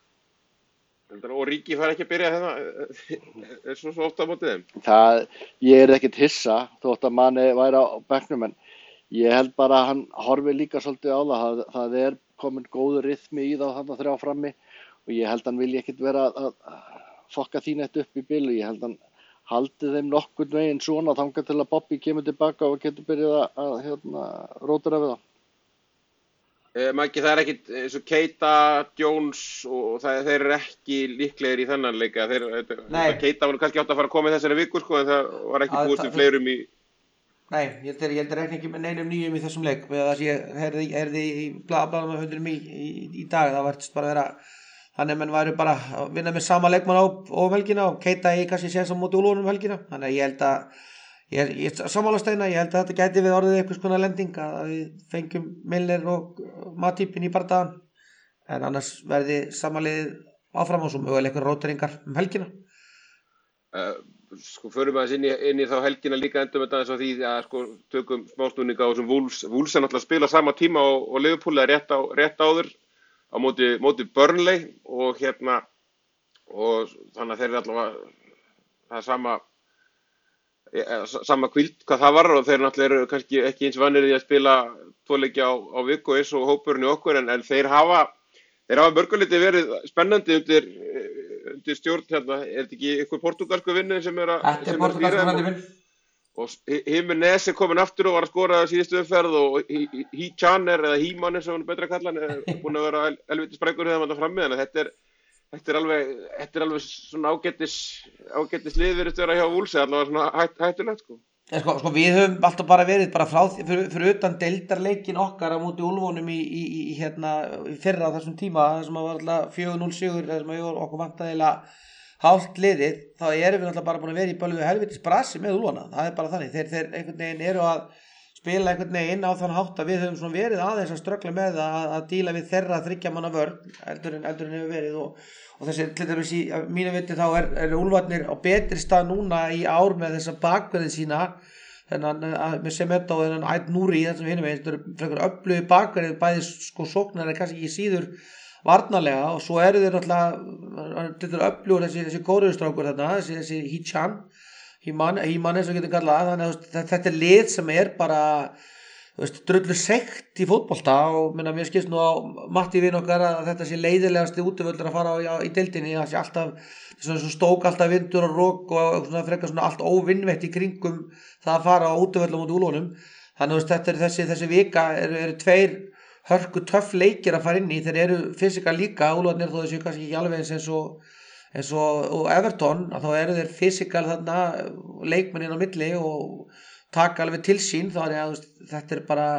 Og Ríki fær ekki að byrja hérna, er svo, svo ofta á mótið þeim? Það, ég er ekkert hissa þótt að Mane væri á bekknum en ég held bara að hann horfi líka svolítið á það. Það, það er komin góður rytmi í það þarna þrjá frammi og ég held að hann vilji ekkert vera að, að fokka því neitt upp í bilu. Ég held að hann haldi þeim nokkurn veginn svona þangað til að Bobby kemur tilbaka og getur byrjað að, að hérna, rótera við það. Eh, Maggi, það er ekkit eins og Keita, Jones og það, þeir eru ekki líklegir í þennan leika. Þeir, Keita var kannski átt að fara að koma í þessari viku sko, en það var ekki búið til fleirum í... Nei, ég held að ég reikna ekki með neinum nýjum í þessum leik. Með það sem ég heyrði, heyrði í blaðamannahundinum í, í, í dag, það varst bara að vera... Þannig að menn væri bara að vinna með sama leikmann á, á helgina og Keita í kannski séns á móti Úlfunum helgina. Þannig að ég held að, ég, ég sammála Steina, ég held að þetta gæti við orðið einhvers konar lending að við fengjum Milner og Matipin í bardagan. En annars verði samanliðið áfram og svo mögulega einhverjar róteringar um helgina. Uh, sko, förum við inn í, inn í þá helgina líka endum þetta eins og því að sko, tökum smásnúninga á þessum Wolves. Wolves er náttúrulega að spila sama tíma og, og Liverpool er rétt, á, rétt áður. á móti, móti Burnley og hérna og þannig að þeir eru allavega það er sama ja, sama kvíld hvað það var og þeir náttúrulega eru kannski ekki eins vanir í að spila tvo leiki á, á viku eins og hópurinn í okkur en, en þeir hafa þeir hafa mörguliti verið spennandi undir, undir stjórn hérna, er þetta ekki eitthvað portugalsku vinnu sem er að Þetta er portugalsku vinnu og Jimenez er komin aftur og var að skora síðustu umferð og Hichan er eða Híman eins og hann er betra að kalla hann er búin að vera helviti sprækur þegar hann er frammi þannig að þetta er, þetta er alveg þetta er alveg svona ágætis ágætis liðverið störa hjá Wolves allavega svona hætt, hættulegt sko. Ja, sko, sko við höfum alltaf bara verið bara frá því fyrir, fyrir utan deildarleikin okkar á móti Úlfunum í, í, í hérna í fyrra á þessum tíma þessum að var alltaf fjögur núll sigur þessum að okkur vantaðilega hálft liðið, þá erum við náttúrulega bara búin að vera í bölgu helvitis brasi með Úlfana, það er bara þannig, þeir, þeir einhvern veginn eru að spila einhvern veginn á þann hátt að við höfum svona verið aðeins að ströggla með að, að díla við þeirra þriggja manna vörn, eldur en eldur en hefur verið og, og þessi, til dæmis í mínu viti þá er, er Úlfarnir á betri stað núna í ár með þessa bakverðin sína, þennan með Semedo og þennan Ait Nouri, þessum hinum veginn, þetta eru frekar öflugi bakverðin, bæði sko sóknar er kannski ekki síður varnarlega og svo eru þeir náttúrulega þetta er öflugur þessi, þessi kóriðustrákur þarna, þessi, þessi Hichan Híman, Híman eins og getur kallað þannig að þetta er lið sem er bara þú veist, drullu sekt í fótbolta og minna mér skilst nú á Matti vin okkar að þetta sé leiðilegasti útivöllur að fara á, í deildinni, það sé alltaf svona stók alltaf vindur og rók og svona frekar svona allt óvinnveitt í kringum það að fara á útivöllum út Úlfunum þannig að þetta er þessi, þessi vika eru, eru tveir hörku töff leikir að fara inn í, þeir eru fysikal líka, Úlfarnir þó þessu kannski ekki alveg eins og, eins og, og Everton, að þá eru þeir fysikal þarna leikmennin á milli og taka alveg til sín, þá er ég að þetta er bara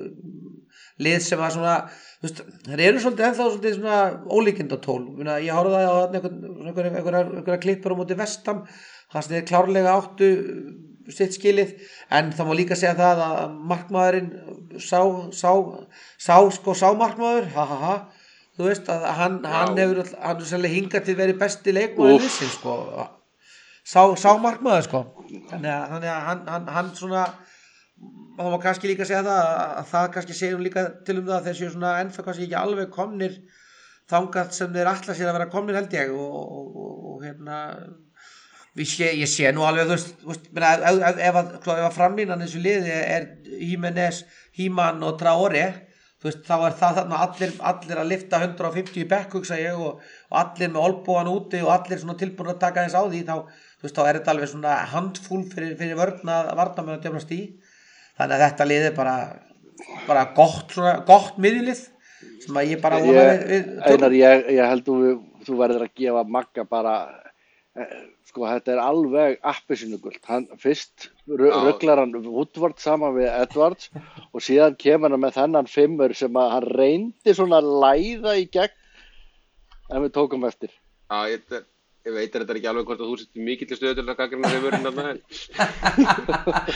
lið sem að svona, þú veist, þeir eru svolítið ennþá svolítið svona ólíkindatól, ég horfði á einhverja einhver, einhver klippur á móti Vestam, þannig að þeir klárlega áttu sitt skilið, en það má líka segja það að markmaðurinn sá, sá, sá, sko, sá markmaður, ha ha ha, þú veist að hann, hann hefur, hann er sérlega hingað til verið besti leikmaður vissin, sko, sá, sá markmaður, sko, þannig að, þannig að hann, hann, hann svona, það má kannski líka segja það, að það kannski segjum líka til um það að þeir séu svona ennþá kannski ekki alveg komnir þangað sem þeir ætla sér að vera komnir held ég og, og, og, og hérna, Ég sé, ég sé nú alveg, þú veist, þú veist meina, ef, ef, ef, að, ef að framlínan þessu liði er Jimenez, Híman og Traoré, þú veist, þá er það þarna allir, allir að lifta hundrað og fimmtíu í bekk, hugsa ég, og, og allir með olbúan úti og allir svona tilbúin að taka þess á því, þá, þú veist, þá er þetta alveg svona handfúl fyrir, fyrir vörna, varna með að djöfnast í. Þannig að þetta lið er bara, bara gott, svona, gott miðjulið, sem að ég bara vona við, við Einar, ég, ég held þú, þú verður að gefa Magga bara, sko þetta er alveg appelsínugult. Hann fyrst ruglar hann Woodward saman við Edwards og síðan kemur hann með þennan fimmur sem að hann reyndi svona að læða í gegn en við tókum eftir. Já, ég, ég veit að þetta er ekki alveg hvort að þú settir mikill stöðu til að gagnrýna fimmurinn þarna.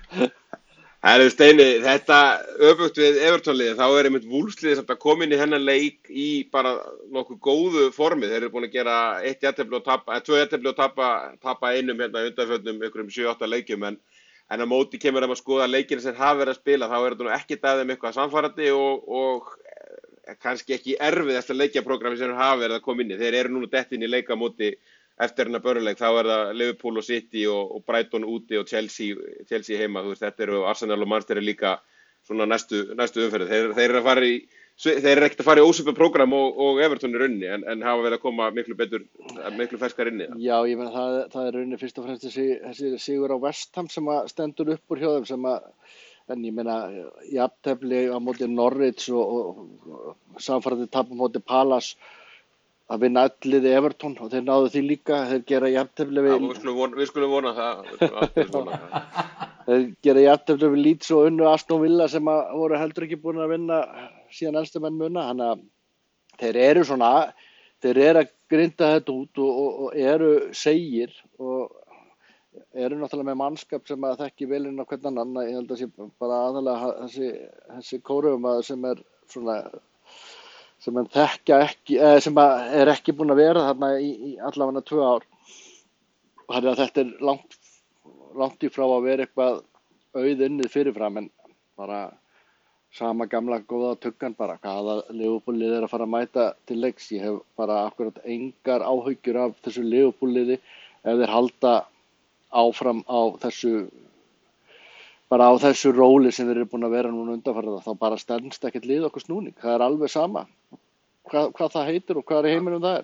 Herðu Steini, þetta öfugt við Everton-liðið, þá er einmitt Wolves-liðið samt að koma inn í hennan leik í bara nokkuð góðu formi. Þeir eru búin að gera eitt jafntefli og tapa, eða tvö jafntefli og tapa, tapa einum hérna undanförnum einhverjum sjö átta leikjum, en, en á móti kemur þeim að skoða leikina sem hafa verið að spila, þá er þetta nú ekkert að þeim eitthvað samfærandi og, og kannski ekki erfiðasta leikjaprógrami sem þeir hafa verið að koma inn í. Þeir eru núna dett inn í leika móti eftir hennar börnuleik, þá er það Liverpool og City og, og Brighton úti og Chelsea, Chelsea heima, þú veist, þetta eru Arsenal og Manchester líka svona næstu, næstu umferð. Þeir, þeir eru að fara í, þeir eru ekkert að fara í ósvipað prógram og, og Everton er unni, en, en hafa verið að koma miklu betur, miklu ferskar inni. Já, ég meina það, það er unni fyrst og fremst þessi, þessi sigur á West Ham sem að stendur upp úr hjá þeim sem að, en ég meina, jafntefli á móti Norwich og, og, og samfærandi tap á móti Palace, að vinna alliði Everton og þeir náðu því líka, þeir gera jafntefli við... Já, við skulum vona, við skulum vona það, við skulum alltaf vona það. Þeir gera jafntefli við Leeds og unnu Aston Villa sem að voru heldur ekki búin að vinna síðan elstu menn muna, þannig að þeir eru svona, þeir eru að grinda þetta út og, og, og eru segir og eru náttúrulega með mannskap sem að þekki vel inn á hvern annan, ég held að sé bara aðalega þessi, þessi kóruðumaður sem er svona... sem hann þekkja ekki, eða sem er ekki búin að vera þarna í, í allavega tvö ár. Þannig að þetta er langt, langt í frá að vera eitthvað auðunnið fyrirfram, en bara sama gamla góða tuggan bara, hvaða Liverpool-lið er að fara að mæta til leiks. Ég hef bara akkurat engar áhyggjur af þessu Liverpool-liði ef þeir halda áfram á þessu, bara á þessu róli sem þeir eru búin að vera núna undanfarið, þá bara stendst ekkert lið okkur snúning. Það er alveg sama hvað, hvað það heitir og hvað er í heiminum það er.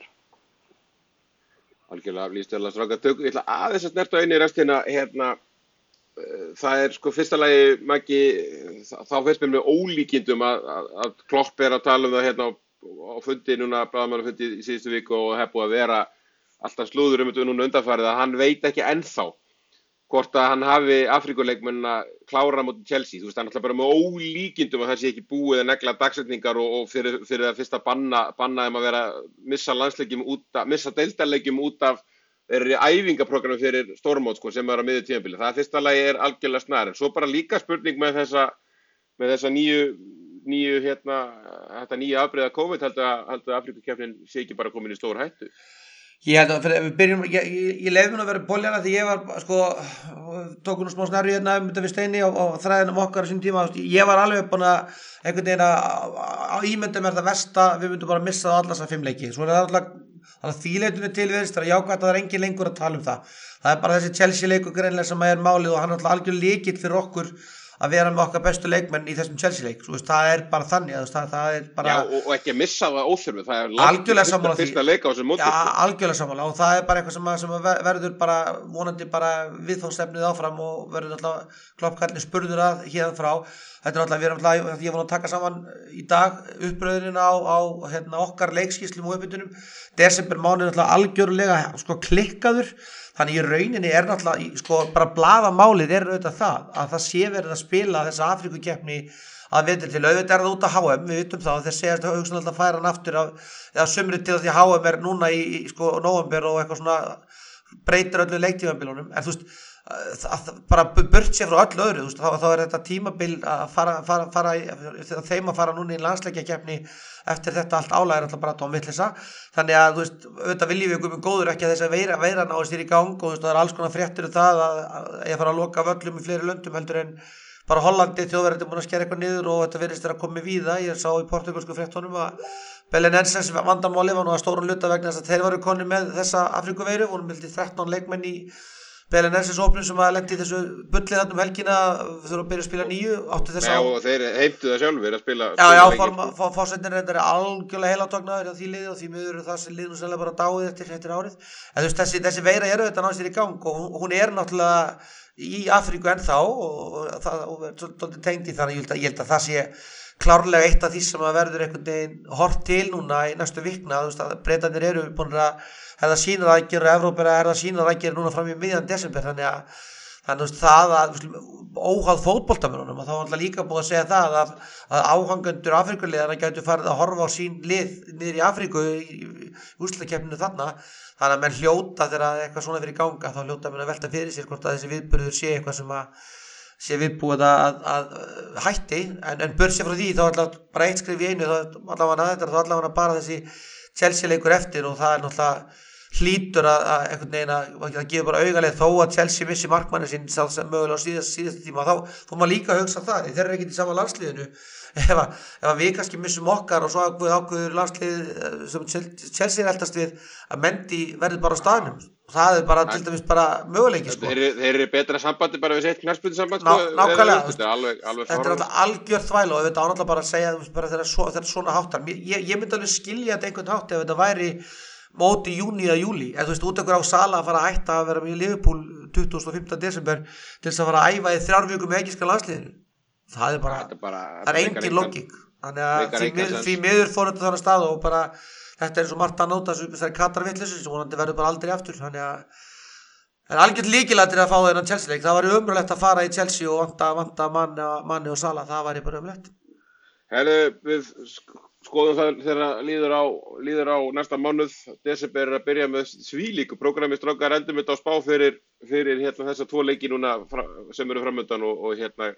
Algjörlega líst vel að stráka tök. Ég ætla aðeins að snerta inn í restina. Hérna, það er sko fyrsta lagi, Maggi, þá finnst mér með ólíkindum að, að, að Klopp er að tala um það hérna á, á fundi núna, blaðamannafundi í síðustu viku og hef búið að vera alltaf slúður um þetta núna undanfarið að hann veit ekki ennþá hvort að hann hafi Afríkuleikmennina klára móti Chelsea. Þú veist, hann er alltaf bara með ólíkindum að það sé ekki búið að negla dagsetningar og, og fyrir, fyrir að fyrst að banna, banna þeim að vera missa landsleikjum út af, missa deildarleikjum út af þeirri æfingaprogrammi fyrir stórmót, sko, sem er á miðju tímabili. Það fyrsta lagi er algjörlega snar. En svo bara líka spurning með þessa, með þessa nýju, nýju, hérna, þetta nýja afbrigða COVID, heldur að, heldur að Afríkukeppnin sé ekki bara komin í stór hættu. Ég held að fyrir, við byrjum, ég, ég, ég leiði mér að vera poljana því ég var, sko, tóku nú smá snarju hérna um þetta við Steini og, og þræðinum okkar á sín tíma, ég var alveg búin að einhvern veginn að ímynda mér það versta, við myndum bara að missa það allar þessar fimm leiki. Svo er það alltaf, alltaf þýleitunni til við það er jákvæmt að það er engin lengur að tala um það. Það er bara þessi Chelsea leikur greinlega sem er málið og hann er alltaf algjör lykill fyrir okkur að vera með okkar bestu leikmenn í þessum Chelsea-leik. Það er bara þannig, það, það er bara... Já, og, og ekki að missa það óþurfið, það er algjörlega sammála því. Fyrsta leika á þessum móti. Já, algjörlega sammála og það er bara eitthvað sem, sem verður bara vonandi bara viðfangsefnið áfram og verður alltaf kloppkallin spurður að hérna frá. Þetta er alltaf, við erum alltaf, ég var að taka saman í dag uppröðunina á, á hérna, okkar leikskýrslum og uppbytunum. Desember mánuð er alltaf algjörlega sko, klikkaður. Þannig í rauninni er náttúrulega, sko, bara blaðamálið er auðvitað það, að það sé verið að spila þessa Afríkukeppni að vetur til. Auðvitað er það út af H M, við vitum það og þeir segjast að hugsanlega að færa hann aftur af, eða sumri til því að H M er núna í, í sko, nóvember og eitthvað svona breytir öllu leiktímabilunum. En þú veist, það, bara burt sér frá öllu öðru, þú veist, þá, þá er þetta tímabil að fara, fara, fara, þeim að fara núna í landsleikjakeppni eftir þetta allt álag er alltaf bara tómvillisa. Þannig að, þú veist, auðvitað viljum við guðmund góður ekki að þess að veira, veira náist þér í gang og þú veist, það er alls konar fréttir um það að, að ég fara að loka völlum í fleiri löndum heldur en bara Hollandi, Þjóðverðin er búin að skera eitthvað niður og þetta virðist vera að koma víða. Ég sá í portugalsku fréttunum að Belenenses vandamáli var nú að stórum hluta vegna þess að þeir varu konir með þessa Afríkuveiru, voru mildi þrettán leikmenn í Belenenses hópnum sem að lendi í þessu bullið þarna um helgina, þurfa að byrja að spila nýju, áttu þess að... Já, og þeir heimtu það sjálfur að spila... Já, já, fórsetin reyndar er algjörlega heilatognaður hjá því liði og því miður það sem liði nú sannlega bara dáið eftir, eftir árið. En þú veist, þessi, þessi veira er auðvitað náttúrulega í gang og hún, hún er náttúrulega í Afríku ennþá og það er svolítið tengd í þannig, ég held að það sé klárlega eitt af því sem að verður einhvern veginn hort til núna í næstu vikna, þú veist að Bretarnir eru búin að hefða sínað aðgerð og Evrópa er að sínað aðgerð núna fram í miðjan desember, þannig að þannig að það að óháð fótboltamönnunum og þá er alltaf líka búið að segja það að, að áhangendur Afríkuliðana gætu farið að horfa á sín lið niður í Afríku í, í úrslitakeppninu þarna, þannig að menn hljóta þegar eitthvað svona fyrir ganga þá hljóta menn að velta fyrir sér hvort að þessi viðburður sé eitthvað sem að sé viðbúið að, að, að hætti en, en börsi frá því þá alltaf bara eitt skrif í einu þá allavega þetta þá allavega bara þessi Chelsea leikur eftir og það er náttúrulega hlýtur að, að einhvern veginn að það gefur bara augaleið þó að Chelsea missi markmanni sín sá sem mögulega á síðast, síðast tíma þá þó maður líka að hugsa það, þeir eru ekki í sama landsliðinu ef að, ef að við kannski missum okkar og svo ákveður ákveður landslið sem Chelsea er eldast við að Mendy verður bara á staðnum og það er bara til dæmis bara möguleiki sko. Þeir, þeir eru betra sambandi bara við sitt knattspyrnusamband Ná, sko, nákvæmlega, þetta er alveg, alveg þetta er alltaf algjör þvæla og þetta ánáttúrulega bara að segja bara þegar svo, svona háttar ég, ég myndi alveg skilja þetta einhvern hátt ef þetta væri móti júní eða júlí eða þú veist út okkur á Sala að fara að hætta að vera með Liverpool tuttugasta og fimmta desember til þess að fara að æfa í þrjár vikur með egypska landsliðinu það er bara, er bara það er engin logík þannig að því, mið, því miður fór þetta þannig stað og bara þetta er eins og margt að nóta þessari katarvillisu sem vonandi verður bara aldrei aftur þannig að það er algjört líkilættir að fá þennan Chelsea leik það var umröðlegt að fara í Chelsea og vanta, vanta manni, manni og Sala það var bara umröðlegt Herðu, við skoðum það þegar líður á, líður á næsta mánuð desember er að byrja með svílíku prógrami strákar endum þetta á spá fyrir, fyrir hérna, þessa tvo leiki núna sem eru framöndan og, og hérna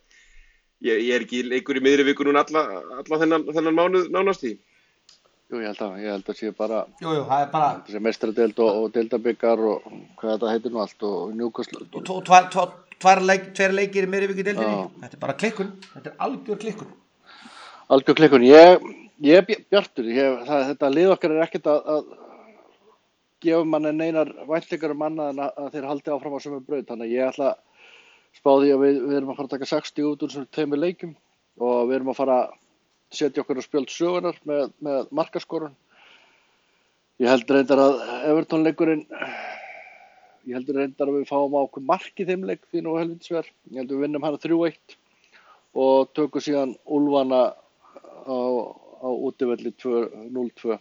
ég, ég er ekki leikur í miðri viku núna alla, alla þennan, þennan mánuð nánast í Jú, ég held að, ég held að sé bara Jú, jú, það er bara það sé meistaradeild og, og deildabikar og hvað þetta heitir nú allt og Newcastle og tvo- tvær tvo- tvær leik, tveir leikir í miðri viku í deildinni þetta er bara klikkun, þetta er algjör klikkun Algjör klikkun, ég, ég er bj- bjartur, ég, það, þetta lið okkar er ekkert að, að gefa manni neinar væntingar um annað en að, að þeir haldi áfram á sömu braut, þannig að ég ætla að spá því að við, við erum að fara að taka sextíu út úr svona tveimur leikjum og við erum að fara að setja okkur á spjöld sögunar með, með markaskorun. Ég held reyndar að Everton leikurinn, ég held reyndar að við fáum á okkur mark í þeim leik því nú helvítisver. Ég held við vinnum hana þrjú eitt og tökum síðan Úlfana á, á útivelli núll tvö.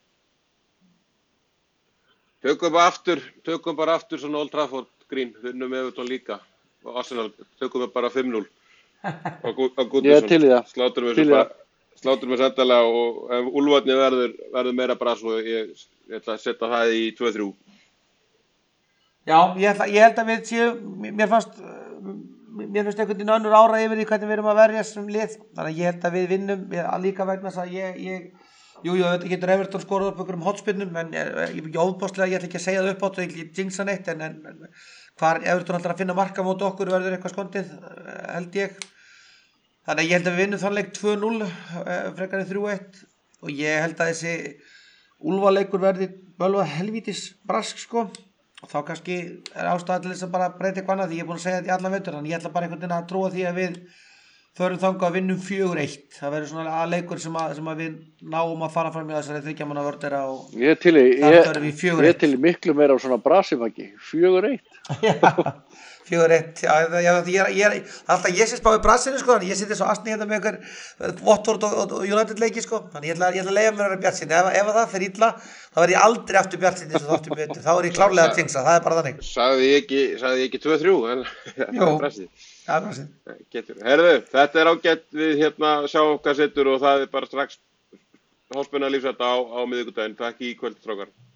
Tökum bara aftur, tökum bara aftur svona Old Trafford grín, vinnum Everton líka og Arsenal, tökum við bara fimm núll á Goodison. Ég er til í það. Sláturum við Til í svo það. bara, sláturum við sendalega og ef Úlfarnir verður, verður meira bras og ég, ég ætla að setja það í tvö þrjú. Já, ég, ætla, ég held að við séum, mér fannst, mér finnst einhvern veginn önnur ára yfir því hvernig við erum að verja sem lið. Þannig að ég held að við vinnum, ég, líka vegna þess að ég, ég, jú, jú, þetta getur Everton skorað upp ykkur um hotspinnum, en ég, ég, ég óbáslega, ég ætla ekki að segja það upp átt og ég ekki jinxa neitt, en, en, en hvar Everton alltaf að finna marka móti okkur verður eitthvað skondið, held ég. Þannig að ég held að við vinnum þannleik tvö núll, frekar en þrjú eitt og ég held að þessi Úlfaleikur verði bölvað helvítis brask sko. Og þá kannski er ástæða til þess að bara breyta eitthvað annað því ég er búin að segja þetta í allan vetur þannig ég ætla bara einhvern veginn að trúa því að við förum þangað að vinnum fjögur eitt. Það verður svona að leikur sem að, sem að við náum að fara fram í þessari þriggja manna vörðera og Ég er til í, þar ég, förum við fjögur ég er eitt. til í miklu meira á svona brasimaki, fjögur eitt. fjögur eitt, já, já, já, ég er, ég er, alltaf ég sé spá í brassinu sko, þannig ég seti svo astni hérna með einhver Watford og, og United leiki sko, þannig ég ætla, ég ætla að leiða mér að vera bjartsýnn, ef, ef það fer illa, þá er ég aldrei aftur bjartsýnn eins og þá aftur betur, þá er ég klárlega að tjengsa, það er bara þannig. Sagði ég ekki, sagði ég ekki tvö þrjú, en það er brassið. Já, brassið. Getur. Herðu, þetta er ágætt við hérna sjáum hvað setur og það er bara strax hóspuna lífsætta á, á miðvikudaginn. Takk í kvöld, strákar.